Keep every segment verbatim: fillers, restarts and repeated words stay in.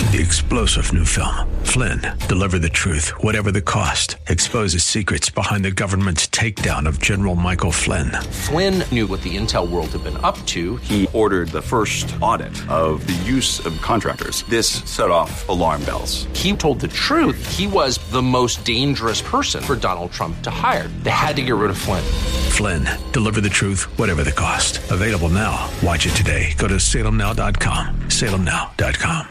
The explosive new film, Flynn, deliver the truth, whatever the cost, exposes secrets behind the government's takedown of General Michael Flynn. Flynn knew what the intel world had been up to. He ordered the first audit of the use of contractors. This set off alarm bells. He told the truth. He was the most dangerous person for Donald Trump to hire. They had to get rid of Flynn. Flynn, deliver the truth, whatever the cost. Available now. Watch it today. Go to salem now dot com. salem now dot com.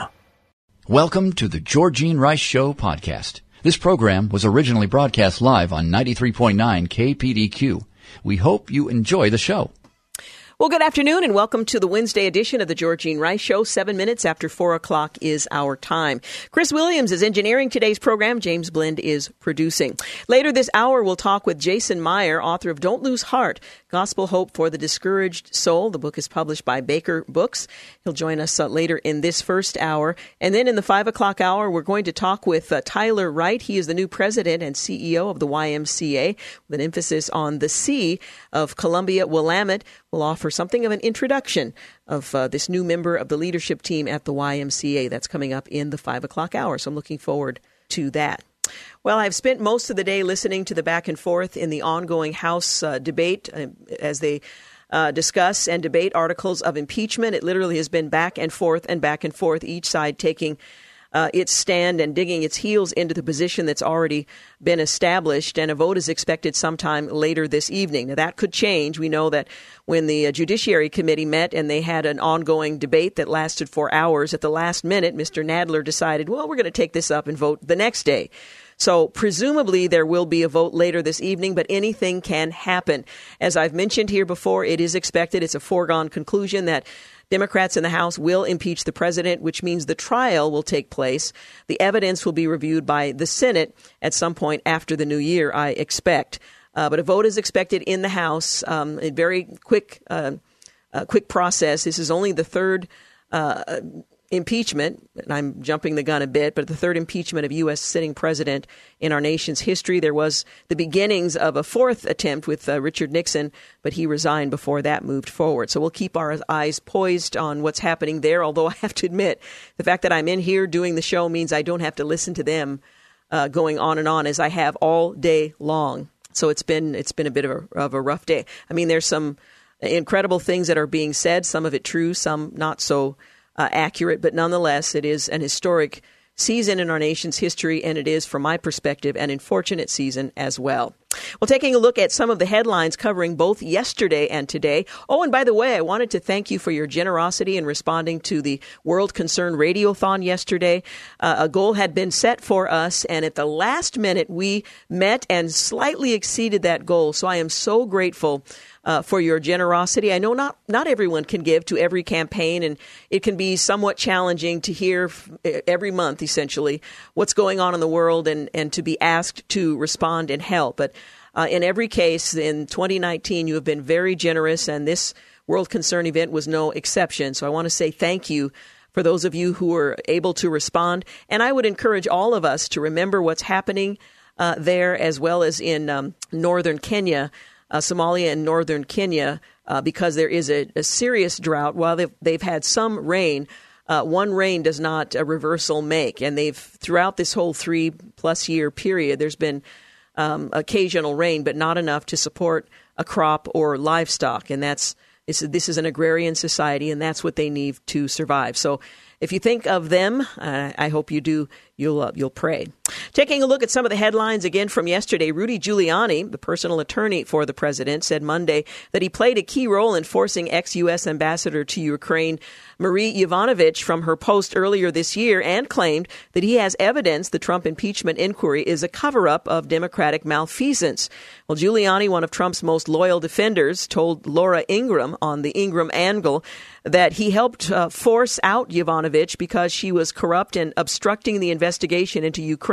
Welcome to the Georgene Rice Show podcast. This program was originally broadcast live on ninety-three point nine K P D Q. We hope you enjoy the show. Well, good afternoon and welcome to the Wednesday edition of the Georgene Rice Show. Seven minutes after four o'clock is our time. Chris Williams is engineering today's program. James Blend is producing. Later this hour, we'll talk with Jason Meyer, author of Don't Lose Heart, Gospel Hope for the Discouraged Soul. The book is published by Baker Books. He'll join us uh, later in this first hour. And then in the five o'clock hour, we're going to talk with uh, Tyler Wright. He is the new president and C E O of the Y M C A with an emphasis on the C of Columbia Willamette. We'll offer something of an introduction of uh, this new member of the leadership team at the Y M C A. That's coming up in the five o'clock hour, so I'm looking forward to that. Well, I've spent most of the day listening to the back and forth in the ongoing House uh, debate uh, as they uh, discuss and debate articles of impeachment. It literally has been back and forth and back and forth, each side taking Uh, its stand and digging its heels into the position that's already been established, and a vote is expected sometime later this evening. Now, that could change. We know that when the uh, Judiciary Committee met and they had an ongoing debate that lasted for hours, at the last minute, Mister Nadler decided, well, we're going to take this up and vote the next day. So presumably there will be a vote later this evening, but anything can happen. As I've mentioned here before, it is expected, it's a foregone conclusion that Democrats in the House will impeach the president, which means the trial will take place. The evidence will be reviewed by the Senate at some point after the new year, I expect. Uh, but a vote is expected in the House. Um, a very quick, uh, uh, quick process. This is only the third uh, impeachment, and I'm jumping the gun a bit, but the third impeachment of U S sitting president in our nation's history. There was the beginnings of a fourth attempt with uh, Richard Nixon, but he resigned before that moved forward. So we'll keep our eyes poised on what's happening there, although I have to admit, the fact that I'm in here doing the show means I don't have to listen to them uh, going on and on as I have all day long. So it's been it's been a bit of a, of a rough day. I mean, there's some incredible things that are being said, some of it true, some not so Uh, accurate, but nonetheless, it is an historic season in our nation's history, and it is, from my perspective, an unfortunate season as well. Well, taking a look at some of the headlines covering both yesterday and today. Oh, and by the way, I wanted to thank you for your generosity in responding to the World Concern Radiothon yesterday. Uh, a goal had been set for us, and at the last minute, we met and slightly exceeded that goal. So I am so grateful Uh, for your generosity. I know not, not everyone can give to every campaign, and it can be somewhat challenging to hear f- every month, essentially, what's going on in the world and, and to be asked to respond and help. But uh, in every case, in twenty nineteen, you have been very generous, and this World Concern event was no exception. So I want to say thank you for those of you who were able to respond. And I would encourage all of us to remember what's happening uh, there, as well as in um, northern Kenya. Uh, Somalia and northern Kenya, uh, because there is a, a serious drought. While they've, they've had some rain, uh, one rain does not a reversal make. And they've, throughout this whole three plus year period, there's been um, occasional rain, but not enough to support a crop or livestock. And that's this, this is an agrarian society, and that's what they need to survive. So if you think of them, uh, I hope you do, you'll uh, you'll pray. Taking a look at some of the headlines again from yesterday, Rudy Giuliani, the personal attorney for the president, said Monday that he played a key role in forcing ex-U S ambassador to Ukraine, Marie Yovanovitch, from her post earlier this year, and claimed that he has evidence the Trump impeachment inquiry is a cover-up of Democratic malfeasance. Well, Giuliani, one of Trump's most loyal defenders, told Laura Ingraham on the Ingraham Angle that he helped uh, force out Yovanovitch because she was corrupt and obstructing the investigation into Ukraine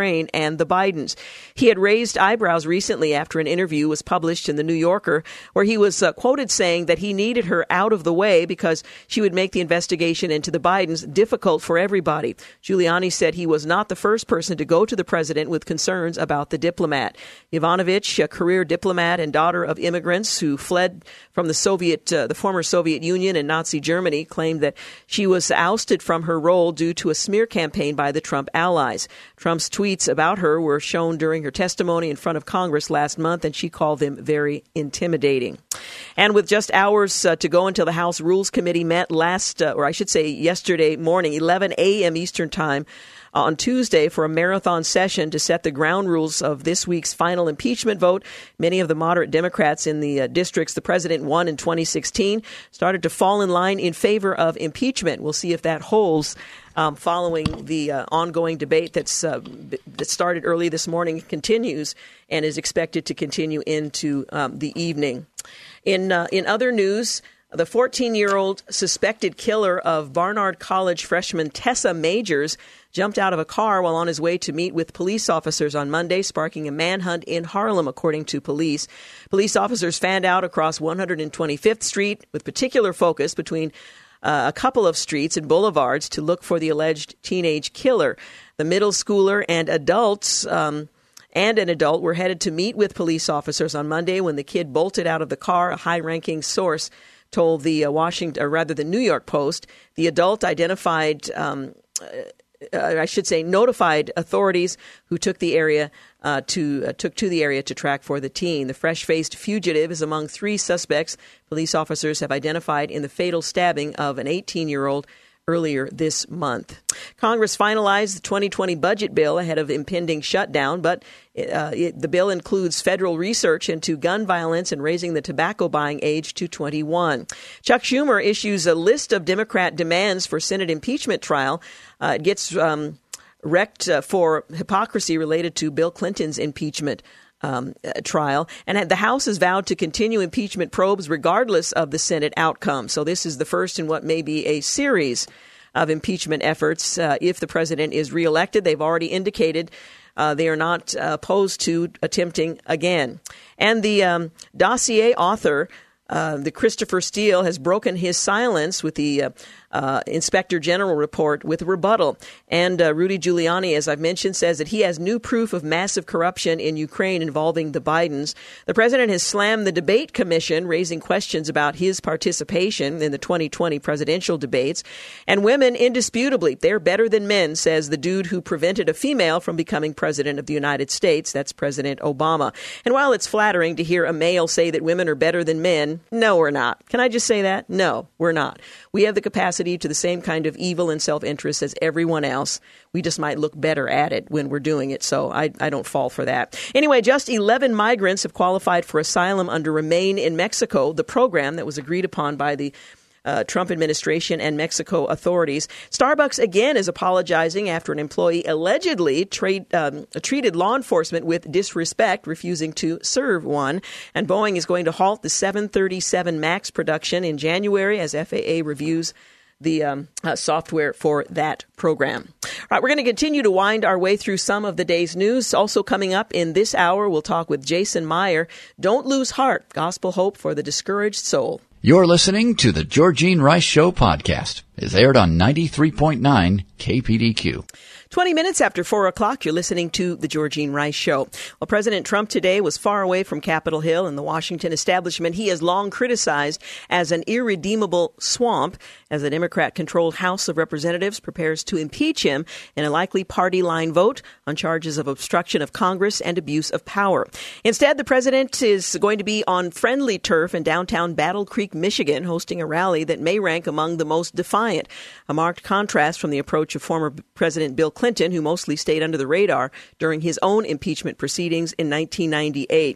Ukraine and the Bidens. He had raised eyebrows recently after an interview was published in the New Yorker, where he was uh, quoted saying that he needed her out of the way because she would make the investigation into the Bidens difficult for everybody. Giuliani said he was not the first person to go to the president with concerns about the diplomat. Yovanovitch, a career diplomat and daughter of immigrants who fled from the Soviet, uh, the former Soviet Union and Nazi Germany, claimed that she was ousted from her role due to a smear campaign by the Trump allies. Trump's tweets about her were shown during her testimony in front of Congress last month, and she called them very intimidating. And with just hours uh, to go until the House Rules Committee met last, uh, or I should say yesterday morning, eleven a.m. Eastern Time, on Tuesday for a marathon session to set the ground rules of this week's final impeachment vote. Many of the moderate Democrats in the uh, districts the president won in twenty sixteen started to fall in line in favor of impeachment. We'll see if that holds um, following the uh, ongoing debate that's uh, that started early this morning, continues, and is expected to continue into um, the evening. In uh, in other news, the fourteen-year-old suspected killer of Barnard College freshman Tessa Majors jumped out of a car while on his way to meet with police officers on Monday, sparking a manhunt in Harlem, according to police. Police officers fanned out across one hundred twenty-fifth Street with particular focus between uh, a couple of streets and boulevards to look for the alleged teenage killer. The middle schooler and adults um, and an adult were headed to meet with police officers on Monday when the kid bolted out of the car, a high-ranking source told the uh, Washington, or rather the New York Post. The adult identified um, Uh, I should say, notified authorities who took the area uh, to uh, took to the area to track for the teen. The fresh-faced fugitive is among three suspects police officers have identified in the fatal stabbing of an eighteen-year-old earlier this month. Congress finalized the twenty twenty budget bill ahead of impending shutdown, but uh, it, the bill includes federal research into gun violence and raising the tobacco buying age to twenty-one. Chuck Schumer issues a list of Democrat demands for Senate impeachment trial. Uh, it gets um, wrecked uh, for hypocrisy related to Bill Clinton's impeachment Um, uh, trial, and the House has vowed to continue impeachment probes regardless of the Senate outcome. So this is the first in what may be a series of impeachment efforts uh, if the president is reelected. They've already indicated uh, they are not uh, opposed to attempting again. And the um, dossier author, uh, the Christopher Steele, has broken his silence with the uh, Uh, Inspector General report with rebuttal. And uh, Rudy Giuliani, as I've mentioned, says that he has new proof of massive corruption in Ukraine involving the Bidens. The president has slammed the debate commission, raising questions about his participation in the twenty twenty presidential debates. And women, indisputably, they're better than men, says the dude who prevented a female from becoming president of the United States. That's President Obama. And while it's flattering to hear a male say that women are better than men, no, we're not. Can I just say that? No, we're not. We have the capacity to the same kind of evil and self-interest as everyone else. We just might look better at it when we're doing it, so I, I don't fall for that. Anyway, just eleven migrants have qualified for asylum under Remain in Mexico, the program that was agreed upon by the Uh, Trump administration and Mexico authorities. Starbucks again is apologizing after an employee allegedly trade, um, treated law enforcement with disrespect, refusing to serve one. And Boeing is going to halt the seven thirty-seven MAX production in January as F A A reviews the um, uh, software for that program. All right, we're going to continue to wind our way through some of the day's news. Also coming up in this hour, we'll talk with Jason Meyer. Don't lose heart. Gospel hope for the discouraged soul. You're listening to the Georgene Rice Show podcast. It's aired on ninety-three point nine K P D Q. twenty minutes after four o'clock, you're listening to The Georgene Rice Show. Well, President Trump today was far away from Capitol Hill and the Washington establishment he has long criticized as an irredeemable swamp as the Democrat-controlled House of Representatives prepares to impeach him in a likely party-line vote on charges of obstruction of Congress and abuse of power. Instead, the president is going to be on friendly turf in downtown Battle Creek, Michigan, hosting a rally that may rank among the most defiant, a marked contrast from the approach of former President Bill Clinton, who mostly stayed under the radar during his own impeachment proceedings in nineteen ninety-eight.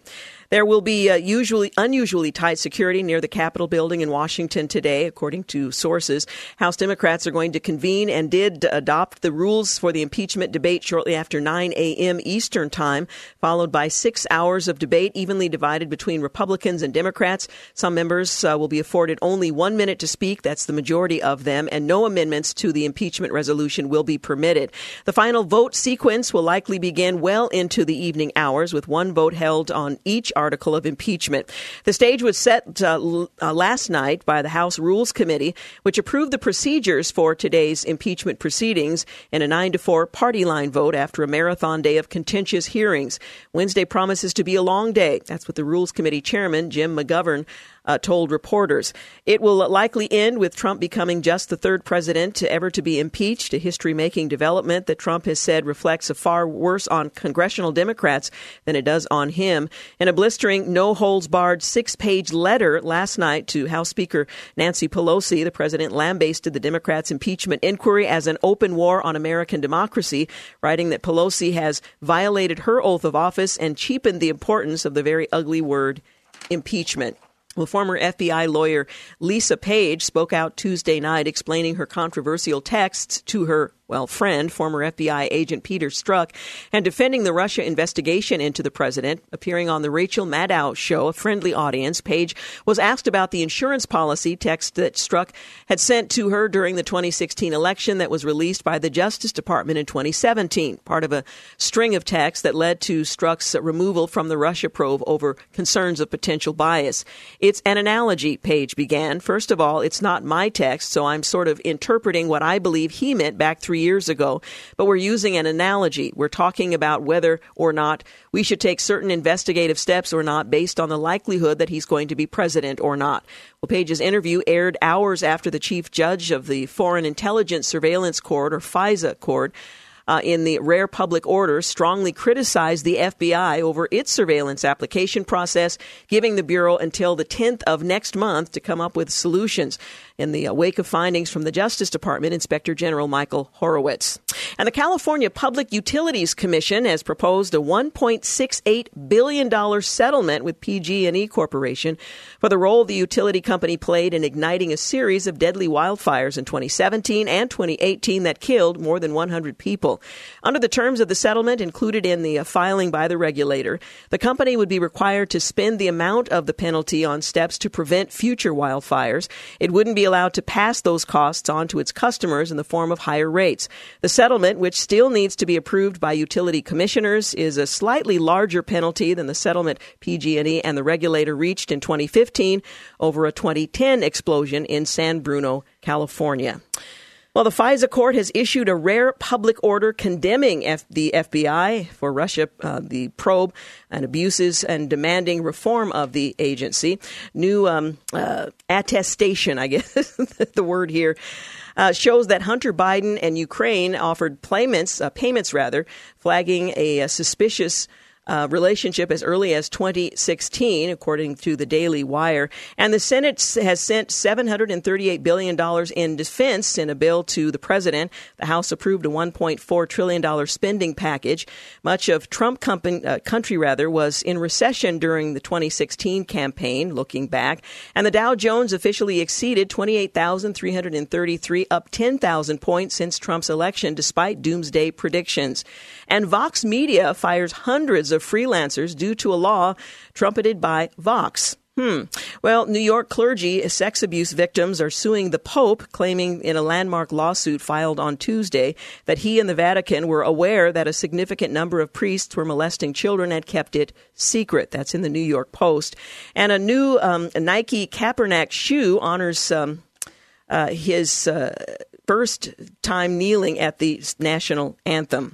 There will be uh, usually unusually tight security near the Capitol building in Washington today, according to sources. House Democrats are going to convene and did adopt the rules for the impeachment debate shortly after nine a.m. Eastern time, followed by six hours of debate evenly divided between Republicans and Democrats. Some members uh, will be afforded only one minute to speak. That's the majority of them, and no amendments to the impeachment resolution will be permitted. The final vote sequence will likely begin well into the evening hours, with one vote held on each article of impeachment. The stage was set uh, l- uh, last night by the House Rules Committee, which approved the procedures for today's impeachment proceedings in a nine to four party line vote after a marathon day of contentious hearings. Wednesday promises to be a long day. That's what the Rules Committee Chairman, Jim McGovern, Uh, told reporters. It will likely end with Trump becoming just the third president to ever to be impeached, a history-making development that Trump has said reflects a far worse on congressional Democrats than it does on him. In a blistering, no-holds-barred six-page letter last night to House Speaker Nancy Pelosi, the president lambasted the Democrats' impeachment inquiry as an open war on American democracy, writing that Pelosi has violated her oath of office and cheapened the importance of the very ugly word impeachment. Well, former F B I lawyer Lisa Page spoke out Tuesday night explaining her controversial texts to her, well, friend, former F B I agent Peter Strzok, and defending the Russia investigation into the president. Appearing on the Rachel Maddow show, a friendly audience, Page was asked about the insurance policy text that Strzok had sent to her during the twenty sixteen election that was released by the Justice Department in twenty seventeen, part of a string of texts that led to Strzok's removal from the Russia probe over concerns of potential bias. It's an analogy, Page began. First of all, it's not my text, so I'm sort of interpreting what I believe he meant back three years ago. But we're using an analogy. We're talking about whether or not we should take certain investigative steps or not based on the likelihood that he's going to be president or not. Well, Page's interview aired hours after the chief judge of the Foreign Intelligence Surveillance Court, or FISA court, Uh, in the rare public order, strongly criticized the F B I over its surveillance application process, giving the Bureau until the tenth of next month to come up with solutions. In the wake of findings from the Justice Department, Inspector General Michael Horowitz. And the California Public Utilities Commission has proposed a one point six eight billion dollars settlement with P G and E Corporation for the role the utility company played in igniting a series of deadly wildfires in twenty seventeen and twenty eighteen that killed more than one hundred people. Under the terms of the settlement included in the uh, filing by the regulator, the company would be required to spend the amount of the penalty on steps to prevent future wildfires. It wouldn't be allowed to pass those costs on to its customers in the form of higher rates. The settlement, which still needs to be approved by utility commissioners, is a slightly larger penalty than the settlement P G and E and the regulator reached in twenty fifteen over a twenty ten explosion in San Bruno, California. Well, the FISA court has issued a rare public order condemning F- the F B I for Russia, uh, the probe and abuses, and demanding reform of the agency. New um, uh, attestation, I guess the word here, uh, shows that Hunter Biden and Ukraine offered payments, uh, payments rather, flagging a, a suspicious Uh, relationship as early as twenty sixteen, according to the Daily Wire. And the Senate has sent seven hundred thirty-eight billion dollars in defense in a bill to the president. The House approved a one point four trillion dollars spending package. Much of Trump company, uh, country rather was in recession during the twenty sixteen campaign, looking back. And the Dow Jones officially exceeded twenty-eight thousand three hundred thirty-three, up ten thousand points since Trump's election, despite doomsday predictions. And Vox Media fires hundreds of freelancers due to a law trumpeted by Vox. Hmm. Well, New York clergy sex abuse victims are suing the Pope, claiming in a landmark lawsuit filed on Tuesday that he and the Vatican were aware that a significant number of priests were molesting children and kept it secret. That's in the New York Post. And a new um, Nike Kaepernick shoe honors um, uh, his uh, first time kneeling at the national anthem.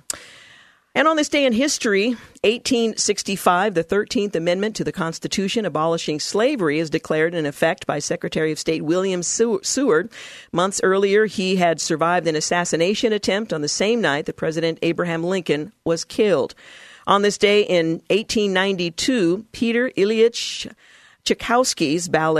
And on this day in history, eighteen sixty-five, the thirteenth Amendment to the Constitution abolishing slavery is declared in effect by Secretary of State William Seward. Months earlier, he had survived an assassination attempt on the same night that President Abraham Lincoln was killed. On this day in eighteen ninety-two, Peter Ilyich Tchaikovsky's ballet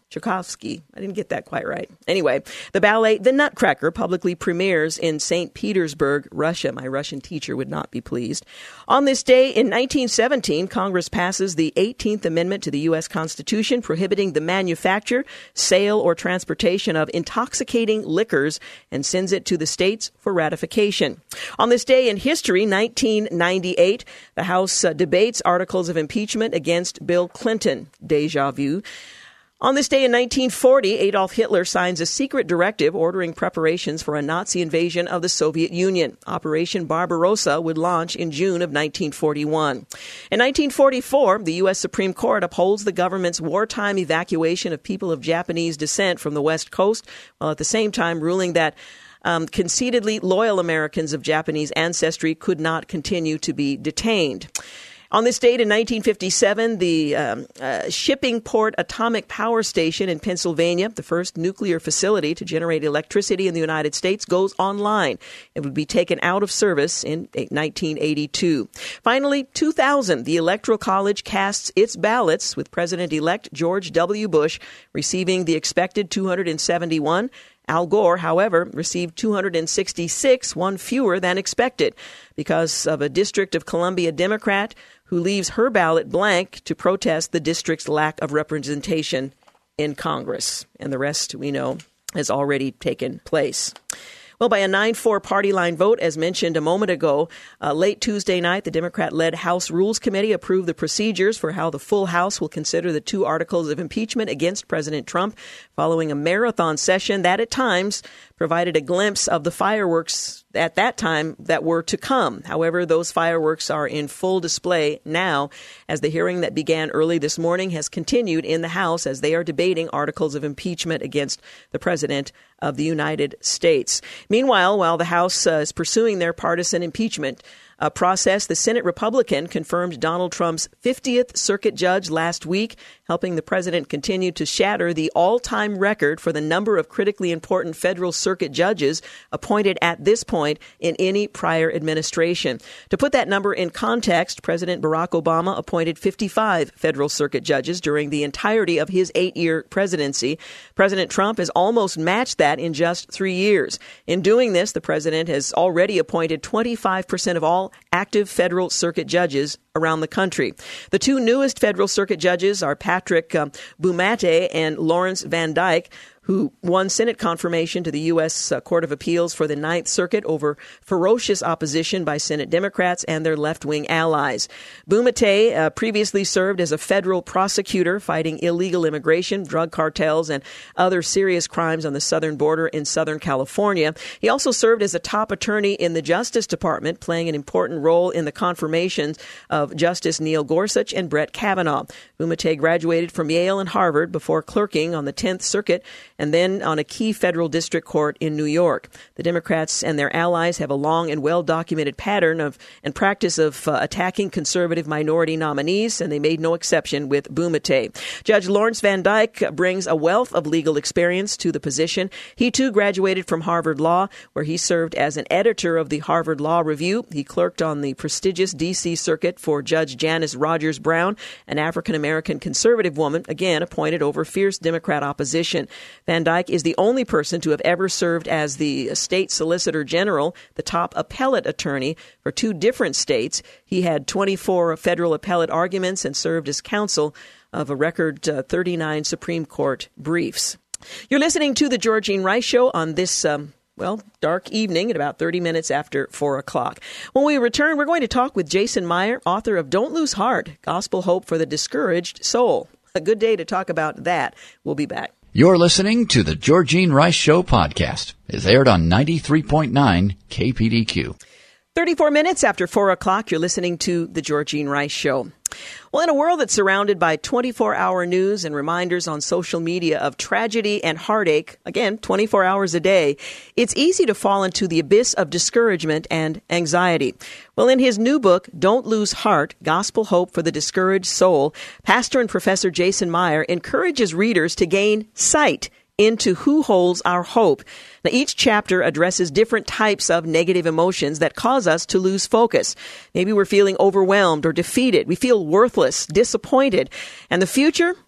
Tchaikovsky. I didn't get that quite right. Anyway, the ballet The Nutcracker publicly premieres in Saint Petersburg, Russia. My Russian teacher would not be pleased. On this day in nineteen seventeen, Congress passes the eighteenth Amendment to the U S Constitution, prohibiting the manufacture, sale, or transportation of intoxicating liquors, and sends it to the states for ratification. On this day in history, nineteen ninety-eight, the House uh, debates articles of impeachment against Bill Clinton. Deja vu. On this day in nineteen forty, Adolf Hitler signs a secret directive ordering preparations for a Nazi invasion of the Soviet Union. Operation Barbarossa would launch in June of nineteen forty-one. In nineteen forty-four, the U S Supreme Court upholds the government's wartime evacuation of people of Japanese descent from the West Coast, while at the same time ruling that Um, conceitedly loyal Americans of Japanese ancestry could not continue to be detained. On this date in nineteen fifty-seven, the um, uh, Shippingport Atomic Power Station in Pennsylvania, the first nuclear facility to generate electricity in the United States, goes online. It would be taken out of service in nineteen eighty-two. Finally, two thousand, the Electoral College casts its ballots, with President-elect George W. Bush receiving the expected two hundred seventy-one. Al Gore, however, received two hundred sixty-six, one fewer than expected, because of a District of Columbia Democrat who leaves her ballot blank to protest the district's lack of representation in Congress. And the rest, we know, has already taken place. Well, by a nine four party line vote, as mentioned a moment ago, uh, late Tuesday night, the Democrat-led House Rules Committee approved the procedures for how the full House will consider the two articles of impeachment against President Trump, following a marathon session that at times provided a glimpse of the fireworks at that time that were to come. However, those fireworks are in full display now, as the hearing that began early this morning has continued in the House as they are debating articles of impeachment against the President of the United States. Meanwhile, while the House uh, is pursuing their partisan impeachment uh, process, the Senate Republican confirmed Donald Trump's fiftieth Circuit judge last week, helping the president continue to shatter the all-time record for the number of critically important federal circuit judges appointed at this point in any prior administration. To put that number in context, President Barack Obama appointed fifty-five federal circuit judges during the entirety of his eight-year presidency. President Trump has almost matched that in just three years. In doing this, the president has already appointed twenty-five percent of all active federal circuit judges around the country. The two newest federal circuit judges are Patrick um, Bumate and Lawrence Van Dyke, who won Senate confirmation to the U S Uh, Court of Appeals for the Ninth Circuit over ferocious opposition by Senate Democrats and their left-wing allies. Bumate uh, previously served as a federal prosecutor fighting illegal immigration, drug cartels, and other serious crimes on the southern border in Southern California. He also served as a top attorney in the Justice Department, playing an important role in the confirmations of Justice Neil Gorsuch and Brett Kavanaugh. Bumate graduated from Yale and Harvard before clerking on the Tenth Circuit and then on a key federal district court in New York. The Democrats and their allies have a long and well-documented pattern of and practice of uh, attacking conservative minority nominees, and they made no exception with Bumate. Judge Lawrence Van Dyke brings a wealth of legal experience to the position. He, too, graduated from Harvard Law, where he served as an editor of the Harvard Law Review. He clerked on the prestigious D C Circuit for Judge Janice Rogers Brown, an African-American conservative woman, again appointed over fierce Democrat opposition. Van Dyke is the only person to have ever served as the state solicitor general, the top appellate attorney for two different states. He had twenty-four federal appellate arguments and served as counsel of a record uh, thirty-nine Supreme Court briefs. You're listening to The Georgene Rice Show on this, um, well, dark evening at about thirty minutes after four o'clock. When we return, we're going to talk with Jason Meyer, author of Don't Lose Heart, Gospel Hope for the Discouraged Soul. A good day to talk about that. We'll be back. You're listening to the Georgene Rice Show podcast. It's aired on ninety-three point nine K P D Q. thirty-four minutes after four o'clock, you're listening to the Georgene Rice Show. Well, in a world that's surrounded by twenty-four hour news and reminders on social media of tragedy and heartache, again, twenty-four hours a day, it's easy to fall into the abyss of discouragement and anxiety. Well, in his new book, Don't Lose Heart, Gospel Hope for the Discouraged Soul, Pastor and Professor Jason Meyer encourages readers to gain sight into who holds our hope. Now, each chapter addresses different types of negative emotions that cause us to lose focus. Maybe we're feeling overwhelmed or defeated. We feel worthless, disappointed. And the future,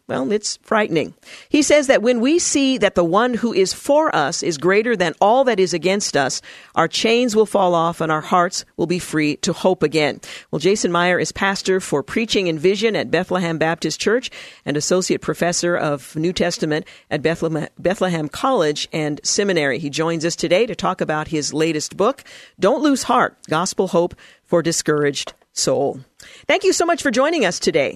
well, it's frightening. He says that when we see that the one who is for us is greater than all that is against us, our chains will fall off and our hearts will be free to hope again. Well, Jason Meyer is pastor for Preaching and Vision at Bethlehem Baptist Church and associate professor of New Testament at Bethlehem, Bethlehem College and Seminary. He joins us today to talk about his latest book, Don't Lose Heart, Gospel Hope for Discouraged Soul. Thank you so much for joining us today.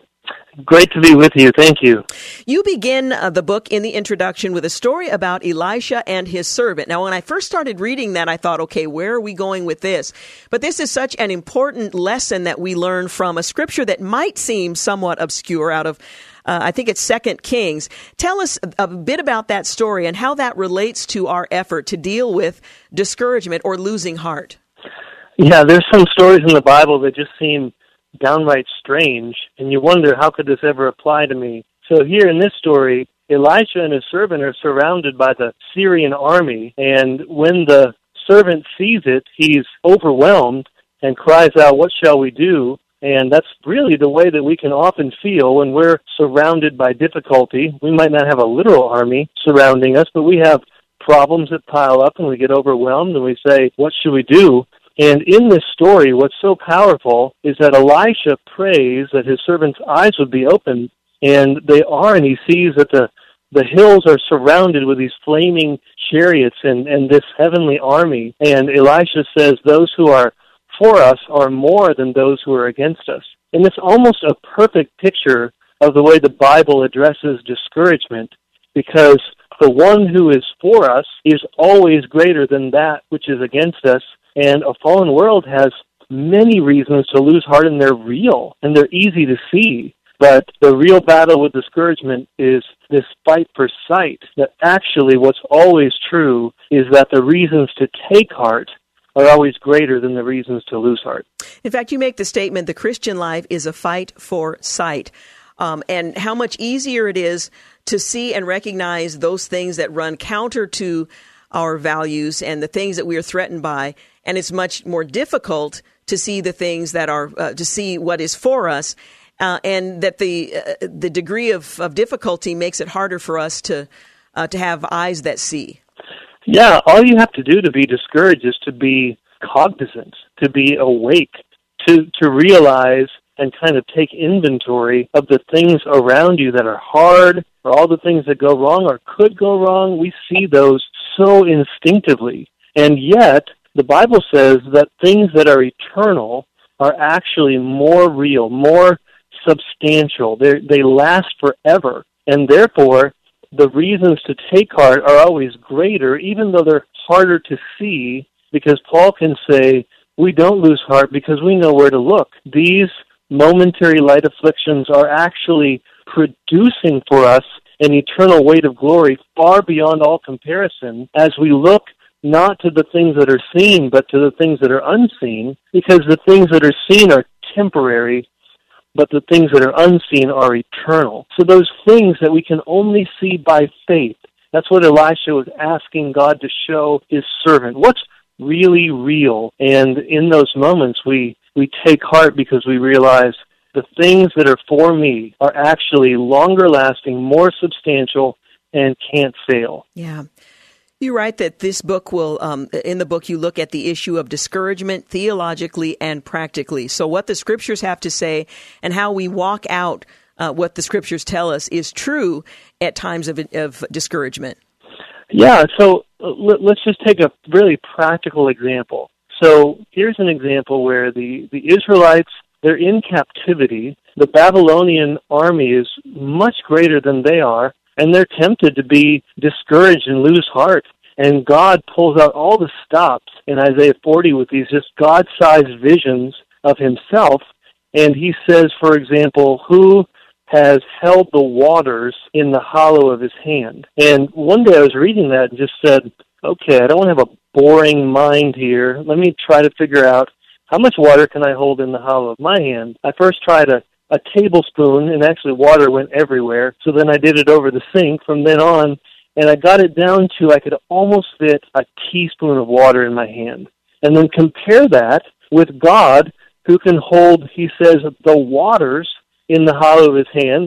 Great to be with you. Thank you. You begin uh, the book in the introduction with a story about Elisha and his servant. Now, when I first started reading that, I thought, okay, where are we going with this? But this is such an important lesson that we learn from a scripture that might seem somewhat obscure out of, uh, I think it's Second Kings. Tell us a, a bit about that story and how that relates to our effort to deal with discouragement or losing heart. Yeah, there's some stories in the Bible that just seem downright strange, and you wonder, how could this ever apply to me? So here in this story, Elisha and his servant are surrounded by the Syrian army, and when the servant sees it, he's overwhelmed and cries out, "What shall we do?" And that's really the way that we can often feel when we're surrounded by difficulty. We might not have a literal army surrounding us, but we have problems that pile up, and we get overwhelmed, and we say, "What should we do?" And in this story, what's so powerful is that Elisha prays that his servant's eyes would be opened, and they are, and he sees that the, the hills are surrounded with these flaming chariots and, and this heavenly army. And Elisha says, those who are for us are more than those who are against us. And it's almost a perfect picture of the way the Bible addresses discouragement, because the one who is for us is always greater than that which is against us. And a fallen world has many reasons to lose heart, and they're real, and they're easy to see. But the real battle with discouragement is this fight for sight, that actually what's always true is that the reasons to take heart are always greater than the reasons to lose heart. In fact, you make the statement, the Christian life is a fight for sight. Um, and how much easier it is to see and recognize those things that run counter to our values and the things that we are threatened by. And it's much more difficult to see the things that are, uh, to see what is for us. Uh, and that the uh, the degree of, of difficulty makes it harder for us to uh, to have eyes that see. Yeah, all you have to do to be discouraged is to be cognizant, to be awake, to to realize and kind of take inventory of the things around you that are hard, or all the things that go wrong or could go wrong. We see those so instinctively. And yet, the Bible says that things that are eternal are actually more real, more substantial. They they last forever. And therefore, the reasons to take heart are always greater, even though they're harder to see, because Paul can say, we don't lose heart because we know where to look. These momentary light afflictions are actually producing for us an eternal weight of glory far beyond all comparison as we look not to the things that are seen, but to the things that are unseen, because the things that are seen are temporary, but the things that are unseen are eternal. So those things that we can only see by faith, that's what Elisha was asking God to show his servant. What's really real? And in those moments, we, we take heart because we realize the things that are for me are actually longer lasting, more substantial, and can't fail. Yeah. You write that this book will, um, in the book, you look at the issue of discouragement theologically and practically. So what the scriptures have to say and how we walk out uh, what the scriptures tell us is true at times of, of discouragement. Yeah, so let, let's just take a really practical example. So here's an example where the, the Israelites, they're in captivity. The Babylonian army is much greater than they are, and they're tempted to be discouraged and lose heart. And God pulls out all the stops in Isaiah forty with these just God-sized visions of himself. And he says, for example, who has held the waters in the hollow of his hand? And one day I was reading that and just said, okay, I don't want to have a boring mind here. Let me try to figure out how much water can I hold in the hollow of my hand. I first tried a a tablespoon, and actually water went everywhere. So then I did it over the sink from then on, and I got it down to I could almost fit a teaspoon of water in my hand. And then compare that with God, who can hold, he says, the waters in the hollow of his hand. I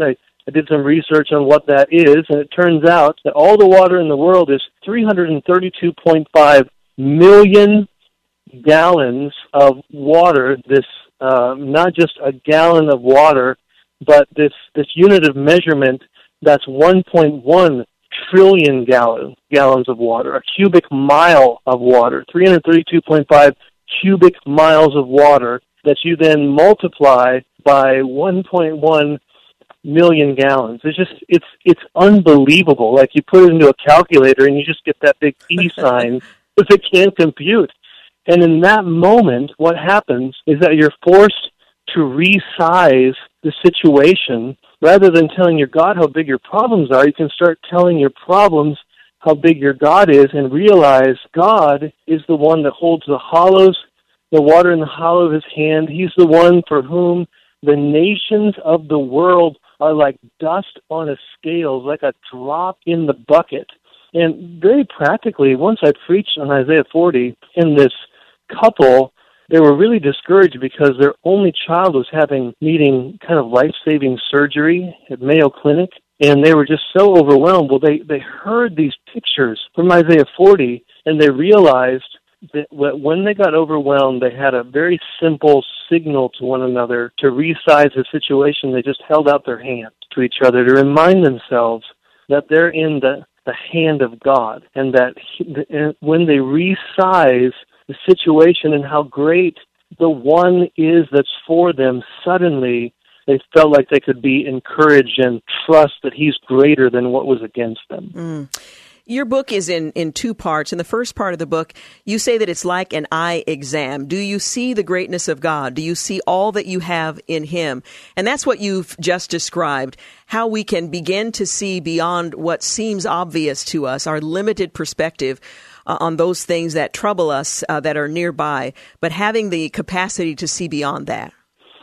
I did some research on what that is, and it turns out that all the water in the world is three hundred thirty-two point five million gallons of water. This, uh, not just a gallon of water, but this, this unit of measurement, that's one point one trillion gallon, gallons of water, a cubic mile of water, three hundred thirty-two point five cubic miles of water that you then multiply by one point one million gallons. It's just, it's it's unbelievable. Like, you put it into a calculator and you just get that big E sign because it can't compute. And in that moment, what happens is that you're forced to resize the situation. Rather than telling your God how big your problems are, you can start telling your problems how big your God is and realize God is the one that holds the hollows, the water in the hollow of his hand. He's the one for whom the nations of the world are like dust on a scale, like a drop in the bucket. And very practically, once I preached on Isaiah forty, in this couple, they were really discouraged because their only child was having, needing kind of life-saving surgery at Mayo Clinic, and they were just so overwhelmed. Well, they, they heard these pictures from Isaiah forty, and they realized that when they got overwhelmed, they had a very simple signal to one another to resize the situation. They just held out their hand to each other to remind themselves that they're in the, the hand of God, and that he, and when they resize the situation and how great the one is that's for them, suddenly they felt like they could be encouraged and trust that he's greater than what was against them. Mm. Your book is in, in two parts. In the first part of the book, you say that it's like an eye exam. Do you see the greatness of God? Do you see all that you have in him? And that's what you've just described, how we can begin to see beyond what seems obvious to us, our limited perspective uh, on those things that trouble us uh, that are nearby, but having the capacity to see beyond that.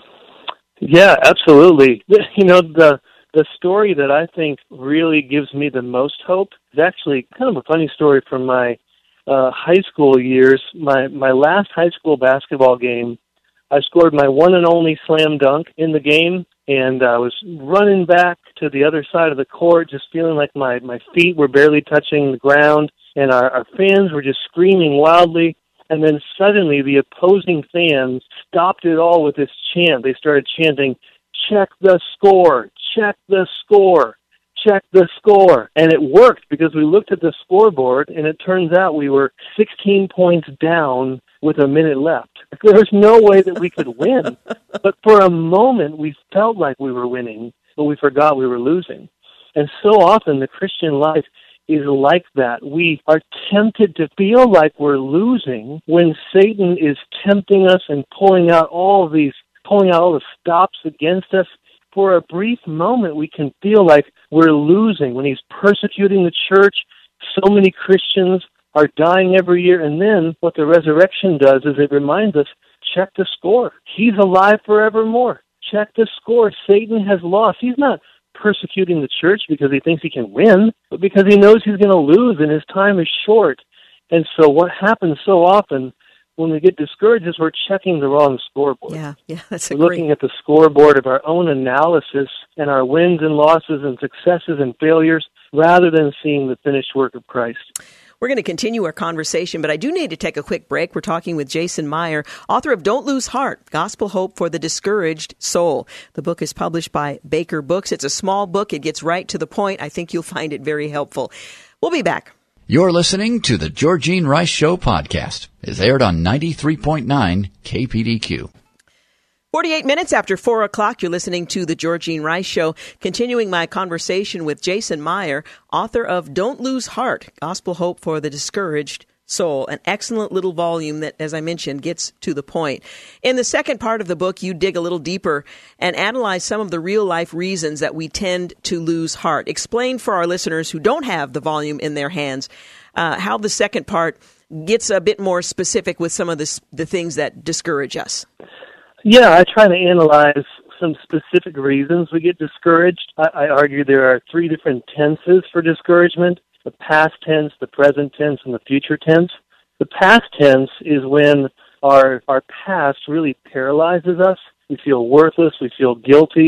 Yeah, absolutely. You know, the the story that I think really gives me the most hope is actually kind of a funny story from my uh, high school years. My my last high school basketball game, I scored my one and only slam dunk in the game, and I was running back to the other side of the court, just feeling like my, my feet were barely touching the ground, and our, our fans were just screaming wildly. And then suddenly the opposing fans stopped it all with this chant. They started chanting, "Check the score, check the score, check the score." And it worked because we looked at the scoreboard, and it turns out we were sixteen points down with a minute left. There was no way that we could win. But for a moment, we felt like we were winning, but we forgot we were losing. And so often the Christian life is like that. We are tempted to feel like we're losing when Satan is tempting us and pulling out all of these, pulling out all the stops against us. For a brief moment, we can feel like we're losing when he's persecuting the church. So many Christians are dying every year. And then what the resurrection does is it reminds us, check the score. He's alive forevermore. Check the score. Satan has lost. He's not persecuting the church because he thinks he can win, but because he knows he's going to lose and his time is short. And so what happens so often when we get discouraged is we're checking the wrong scoreboard. Yeah, yeah, that's a We're great... looking at the scoreboard of our own analysis and our wins and losses and successes and failures rather than seeing the finished work of Christ. We're going to continue our conversation, but I do need to take a quick break. We're talking with Jason Meyer, author of Don't Lose Heart, Gospel Hope for the Discouraged Soul. The book is published by Baker Books. It's a small book. It gets right to the point. I think you'll find it very helpful. We'll be back. You're listening to the Georgene Rice Show podcast. It's aired on ninety-three point nine K P D Q. forty-eight minutes after four o'clock, you're listening to the Georgene Rice Show, continuing my conversation with Jason Meyer, author of Don't Lose Heart, Gospel Hope for the Discouraged Soul, an excellent little volume that, as I mentioned, gets to the point. In the second part of the book, you dig a little deeper and analyze some of the real-life reasons that we tend to lose heart. Explain for our listeners who don't have the volume in their hands uh, how the second part gets a bit more specific with some of the, the things that discourage us. Yeah, I try to analyze some specific reasons we get discouraged. I, I argue there are three different tenses for discouragement: the past tense, the present tense, and the future tense. The past tense is when our our past really paralyzes us. We feel worthless, we feel guilty,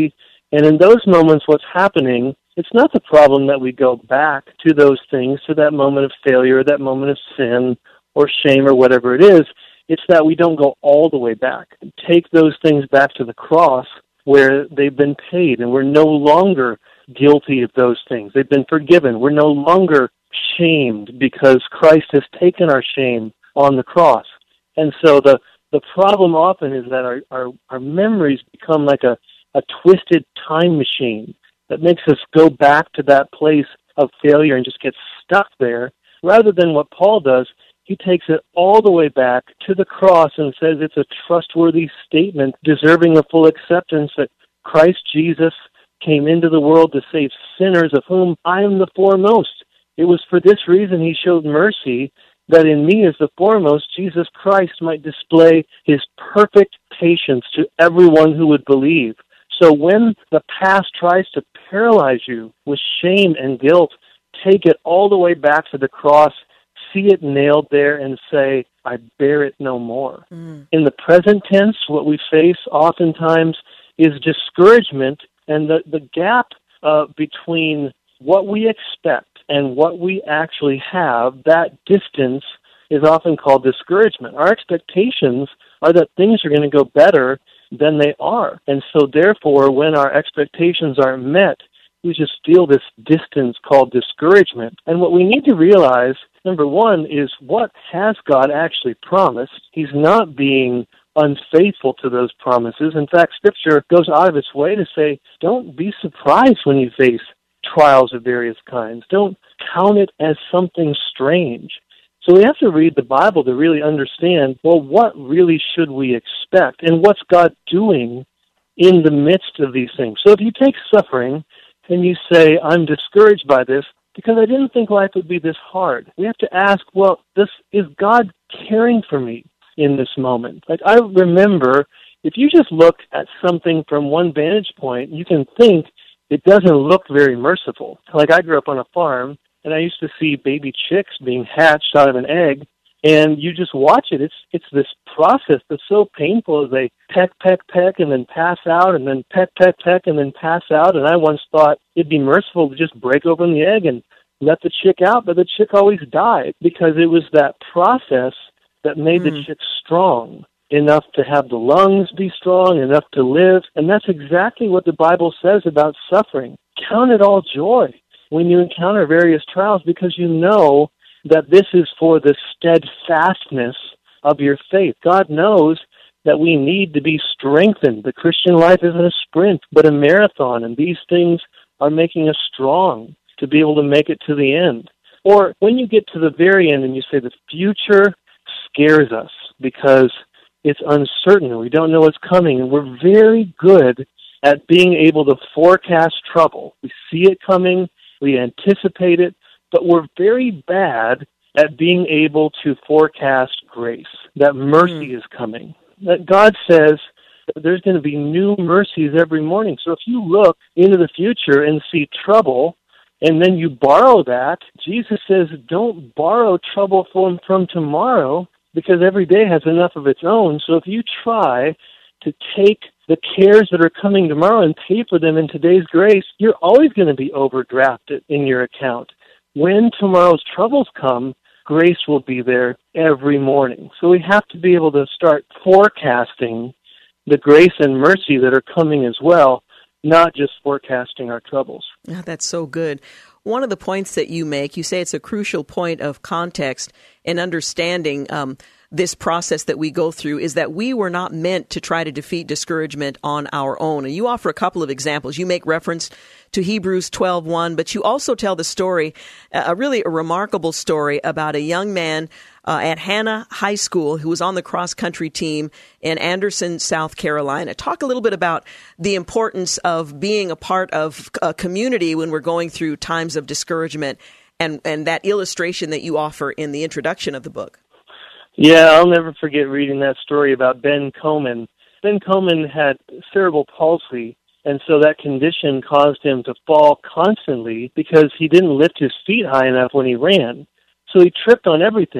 And in those moments, what's happening, it's not the problem that we go back to those things, to that moment of failure, that moment of sin or shame or whatever it is. It's that we don't go all the way back. Take those things back to the cross where they've been paid, and we're no longer guilty of those things. They've been forgiven. We're no longer shamed because Christ has taken our shame on the cross. And so the, the problem often is that our, our, our memories become like a, a twisted time machine that makes us go back to that place of failure and just get stuck there, rather than what Paul does. He takes it all the way back to the cross and says it's a trustworthy statement deserving of full acceptance that Christ Jesus came into the world to save sinners, of whom I am the foremost. It was for this reason he showed mercy, that in me as the foremost, Jesus Christ might display his perfect patience to everyone who would believe. So when the past tries to paralyze you with shame and guilt, take it all the way back to the cross, see it nailed there, and say, I bear it no more. Mm. In the present tense, what we face oftentimes is discouragement, and the, the gap uh, between what we expect and what we actually have, that distance is often called discouragement. Our expectations are that things are going to go better than they are. And so therefore, when our expectations aren't met, we just feel this distance called discouragement. And what we need to realize, number one, is what has God actually promised? He's not being unfaithful to those promises. In fact, Scripture goes out of its way to say, don't be surprised when you face trials of various kinds. Don't count it as something strange. So we have to read the Bible to really understand, well, what really should we expect? And what's God doing in the midst of these things? So if you take suffering and you say, I'm discouraged by this because I didn't think life would be this hard, we have to ask, well, this is God caring for me in this moment? Like, I remember, if you just look at something from one vantage point, you can think it doesn't look very merciful. Like, I grew up on a farm, and I used to see baby chicks being hatched out of an egg, and you just watch it. It's it's this process that's so painful as they peck, peck, peck, and then pass out, and then peck, peck, peck, and then pass out. And I once thought it'd be merciful to just break open the egg and let the chick out, but the chick always died because it was that process that made mm. the chick strong enough to have the lungs be strong, enough to live. And that's exactly what the Bible says about suffering. Count it all joy when you encounter various trials, because you know that this is for the steadfastness of your faith. God knows that we need to be strengthened. The Christian life isn't a sprint, but a marathon, and these things are making us strong to be able to make it to the end. Or when you get to the very end and you say the future scares us because it's uncertain, we don't know what's coming, and we're very good at being able to forecast trouble. We see it coming, we anticipate it, but we're very bad at being able to forecast grace, that mercy mm. is coming. That God says that there's going to be new mercies every morning. So if you look into the future and see trouble, and then you borrow that, Jesus says, don't borrow trouble from, from tomorrow, because every day has enough of its own. So if you try to take the cares that are coming tomorrow and pay for them in today's grace, you're always going to be overdrafted in your account. When tomorrow's troubles come, grace will be there every morning. So we have to be able to start forecasting the grace and mercy that are coming as well, not just forecasting our troubles. Oh, that's so good. One of the points that you make, you say it's a crucial point of context and understanding um, this process that we go through, is that we were not meant to try to defeat discouragement on our own. And you offer a couple of examples. You make reference to Hebrews twelve one, but you also tell the story, a really a remarkable story about a young man uh, at Hannah High School who was on the cross-country team in Anderson, South Carolina. Talk a little bit about the importance of being a part of a community when we're going through times of discouragement, and, and that illustration that you offer in the introduction of the book. Yeah, I'll never forget reading that story about Ben Coman. Ben Coman had cerebral palsy, and so that condition caused him to fall constantly because he didn't lift his feet high enough when he ran. So he tripped on everything,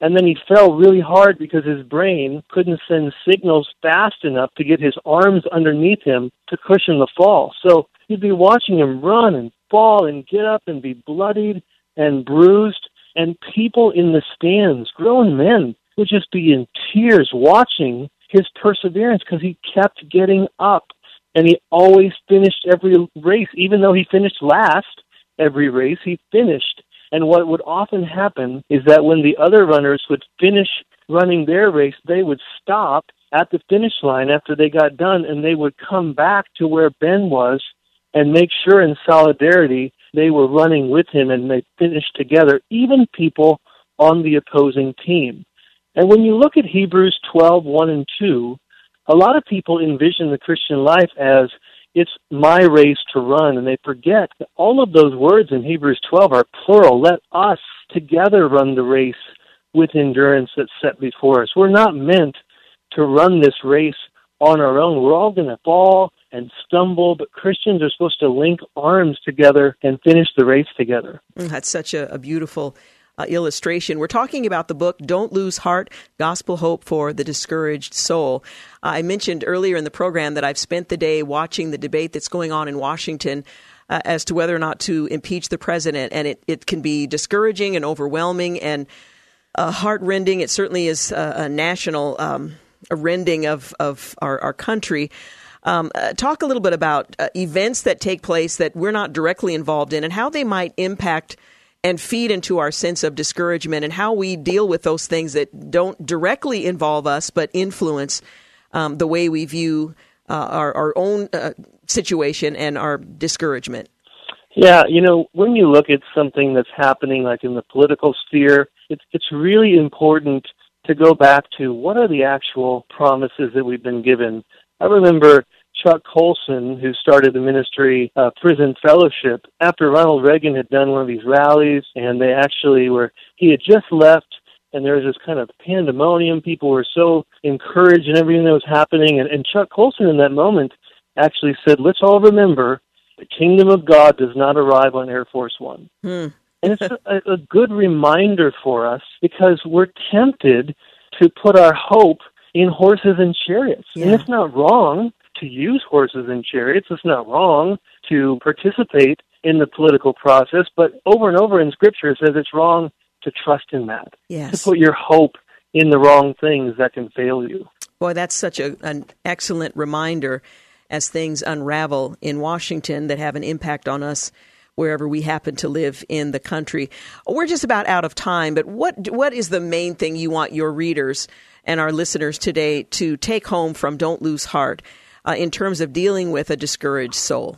and then he fell really hard because his brain couldn't send signals fast enough to get his arms underneath him to cushion the fall. So you'd be watching him run and fall and get up and be bloodied and bruised, and people in the stands, grown men, would just be in tears watching his perseverance because he kept getting up, and he always finished every race. Even though he finished last every race, he finished. And what would often happen is that when the other runners would finish running their race, they would stop at the finish line after they got done, and they would come back to where Ben was and make sure in solidarity they were running with him and they finished together, even people on the opposing team. And when you look at Hebrews twelve, one and two, a lot of people envision the Christian life as it's my race to run, and they forget that all of those words in Hebrews twelve are plural. Let us together run the race with endurance that's set before us. We're not meant to run this race on our own. We're all going to fall and stumble, but Christians are supposed to link arms together and finish the race together. Mm, that's such a, a beautiful uh, illustration. We're talking about the book, Don't Lose Heart, Gospel Hope for the Discouraged Soul. I mentioned earlier in the program that I've spent the day watching the debate that's going on in Washington uh, as to whether or not to impeach the president, and it, it can be discouraging and overwhelming and uh, heart-rending. It certainly is a, a national um, a rending of, of our, our country. Um, uh, talk a little bit about uh, events that take place that we're not directly involved in and how they might impact and feed into our sense of discouragement and how we deal with those things that don't directly involve us but influence um, the way we view uh, our, our own uh, situation and our discouragement. Yeah, you know, when you look at something that's happening like in the political sphere, it's, it's really important to go back to what are the actual promises that we've been given. I remember Chuck Colson, who started the ministry uh, Prison Fellowship, after Ronald Reagan had done one of these rallies, and they actually were, he had just left, and there was this kind of pandemonium. People were so encouraged in everything that was happening, and, and Chuck Colson in that moment actually said, let's all remember, the kingdom of God does not arrive on Air Force One. Hmm. And it's a, a good reminder for us because we're tempted to put our hope in horses and chariots. Yeah. And it's not wrong to use horses and chariots. It's not wrong to participate in the political process. But over and over in Scripture it says it's wrong to trust in that. Yes. To put your hope in the wrong things that can fail you. Boy, that's such a, an excellent reminder as things unravel in Washington that have an impact on us wherever we happen to live in the country. We're just about out of time, but what what is the main thing you want your readers and our listeners today to take home from Don't Lose Heart uh, in terms of dealing with a discouraged soul?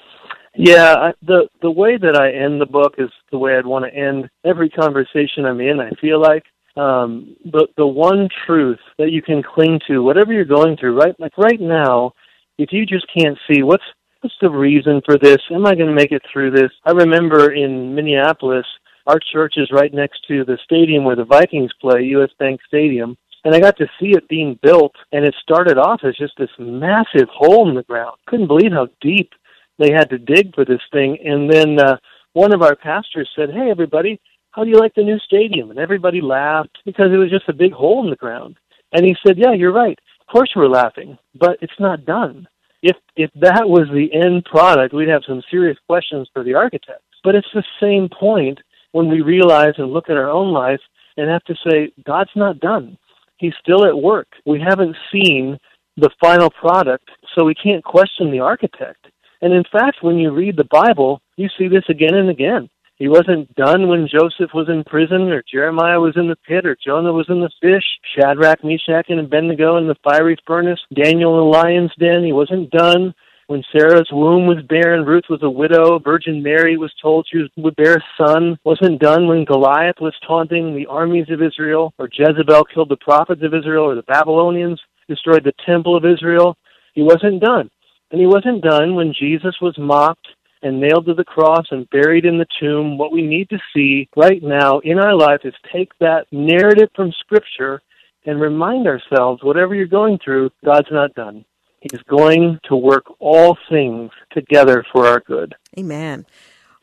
Yeah, I, the the way that I end the book is the way I'd want to end every conversation I'm in, I feel like. Um, the, the one truth that you can cling to, whatever you're going through, right? Like right now, if you just can't see what's What's the reason for this? Am I going to make it through this? I remember in Minneapolis, our church is right next to the stadium where the Vikings play, U S Bank Stadium, and I got to see it being built, and it started off as just this massive hole in the ground. Couldn't believe how deep they had to dig for this thing, and then uh, one of our pastors said, hey, everybody, how do you like the new stadium? And everybody laughed because it was just a big hole in the ground. And he said, yeah, you're right. Of course we're laughing, but it's not done. If if that was the end product, we'd have some serious questions for the architects. But it's the same point when we realize and look at our own life and have to say, God's not done. He's still at work. We haven't seen the final product, so we can't question the architect. And in fact, when you read the Bible, you see this again and again. He wasn't done when Joseph was in prison, or Jeremiah was in the pit, or Jonah was in the fish, Shadrach, Meshach, and Abednego in the fiery furnace, Daniel in the lion's den. He wasn't done when Sarah's womb was barren, Ruth was a widow, Virgin Mary was told she would bear a son. Wasn't done when Goliath was taunting the armies of Israel, or Jezebel killed the prophets of Israel, or the Babylonians destroyed the temple of Israel. He wasn't done. And he wasn't done when Jesus was mocked and nailed to the cross and buried in the tomb. What we need to see right now in our life is take that narrative from Scripture and remind ourselves, whatever you're going through, God's not done. He's going to work all things together for our good. Amen.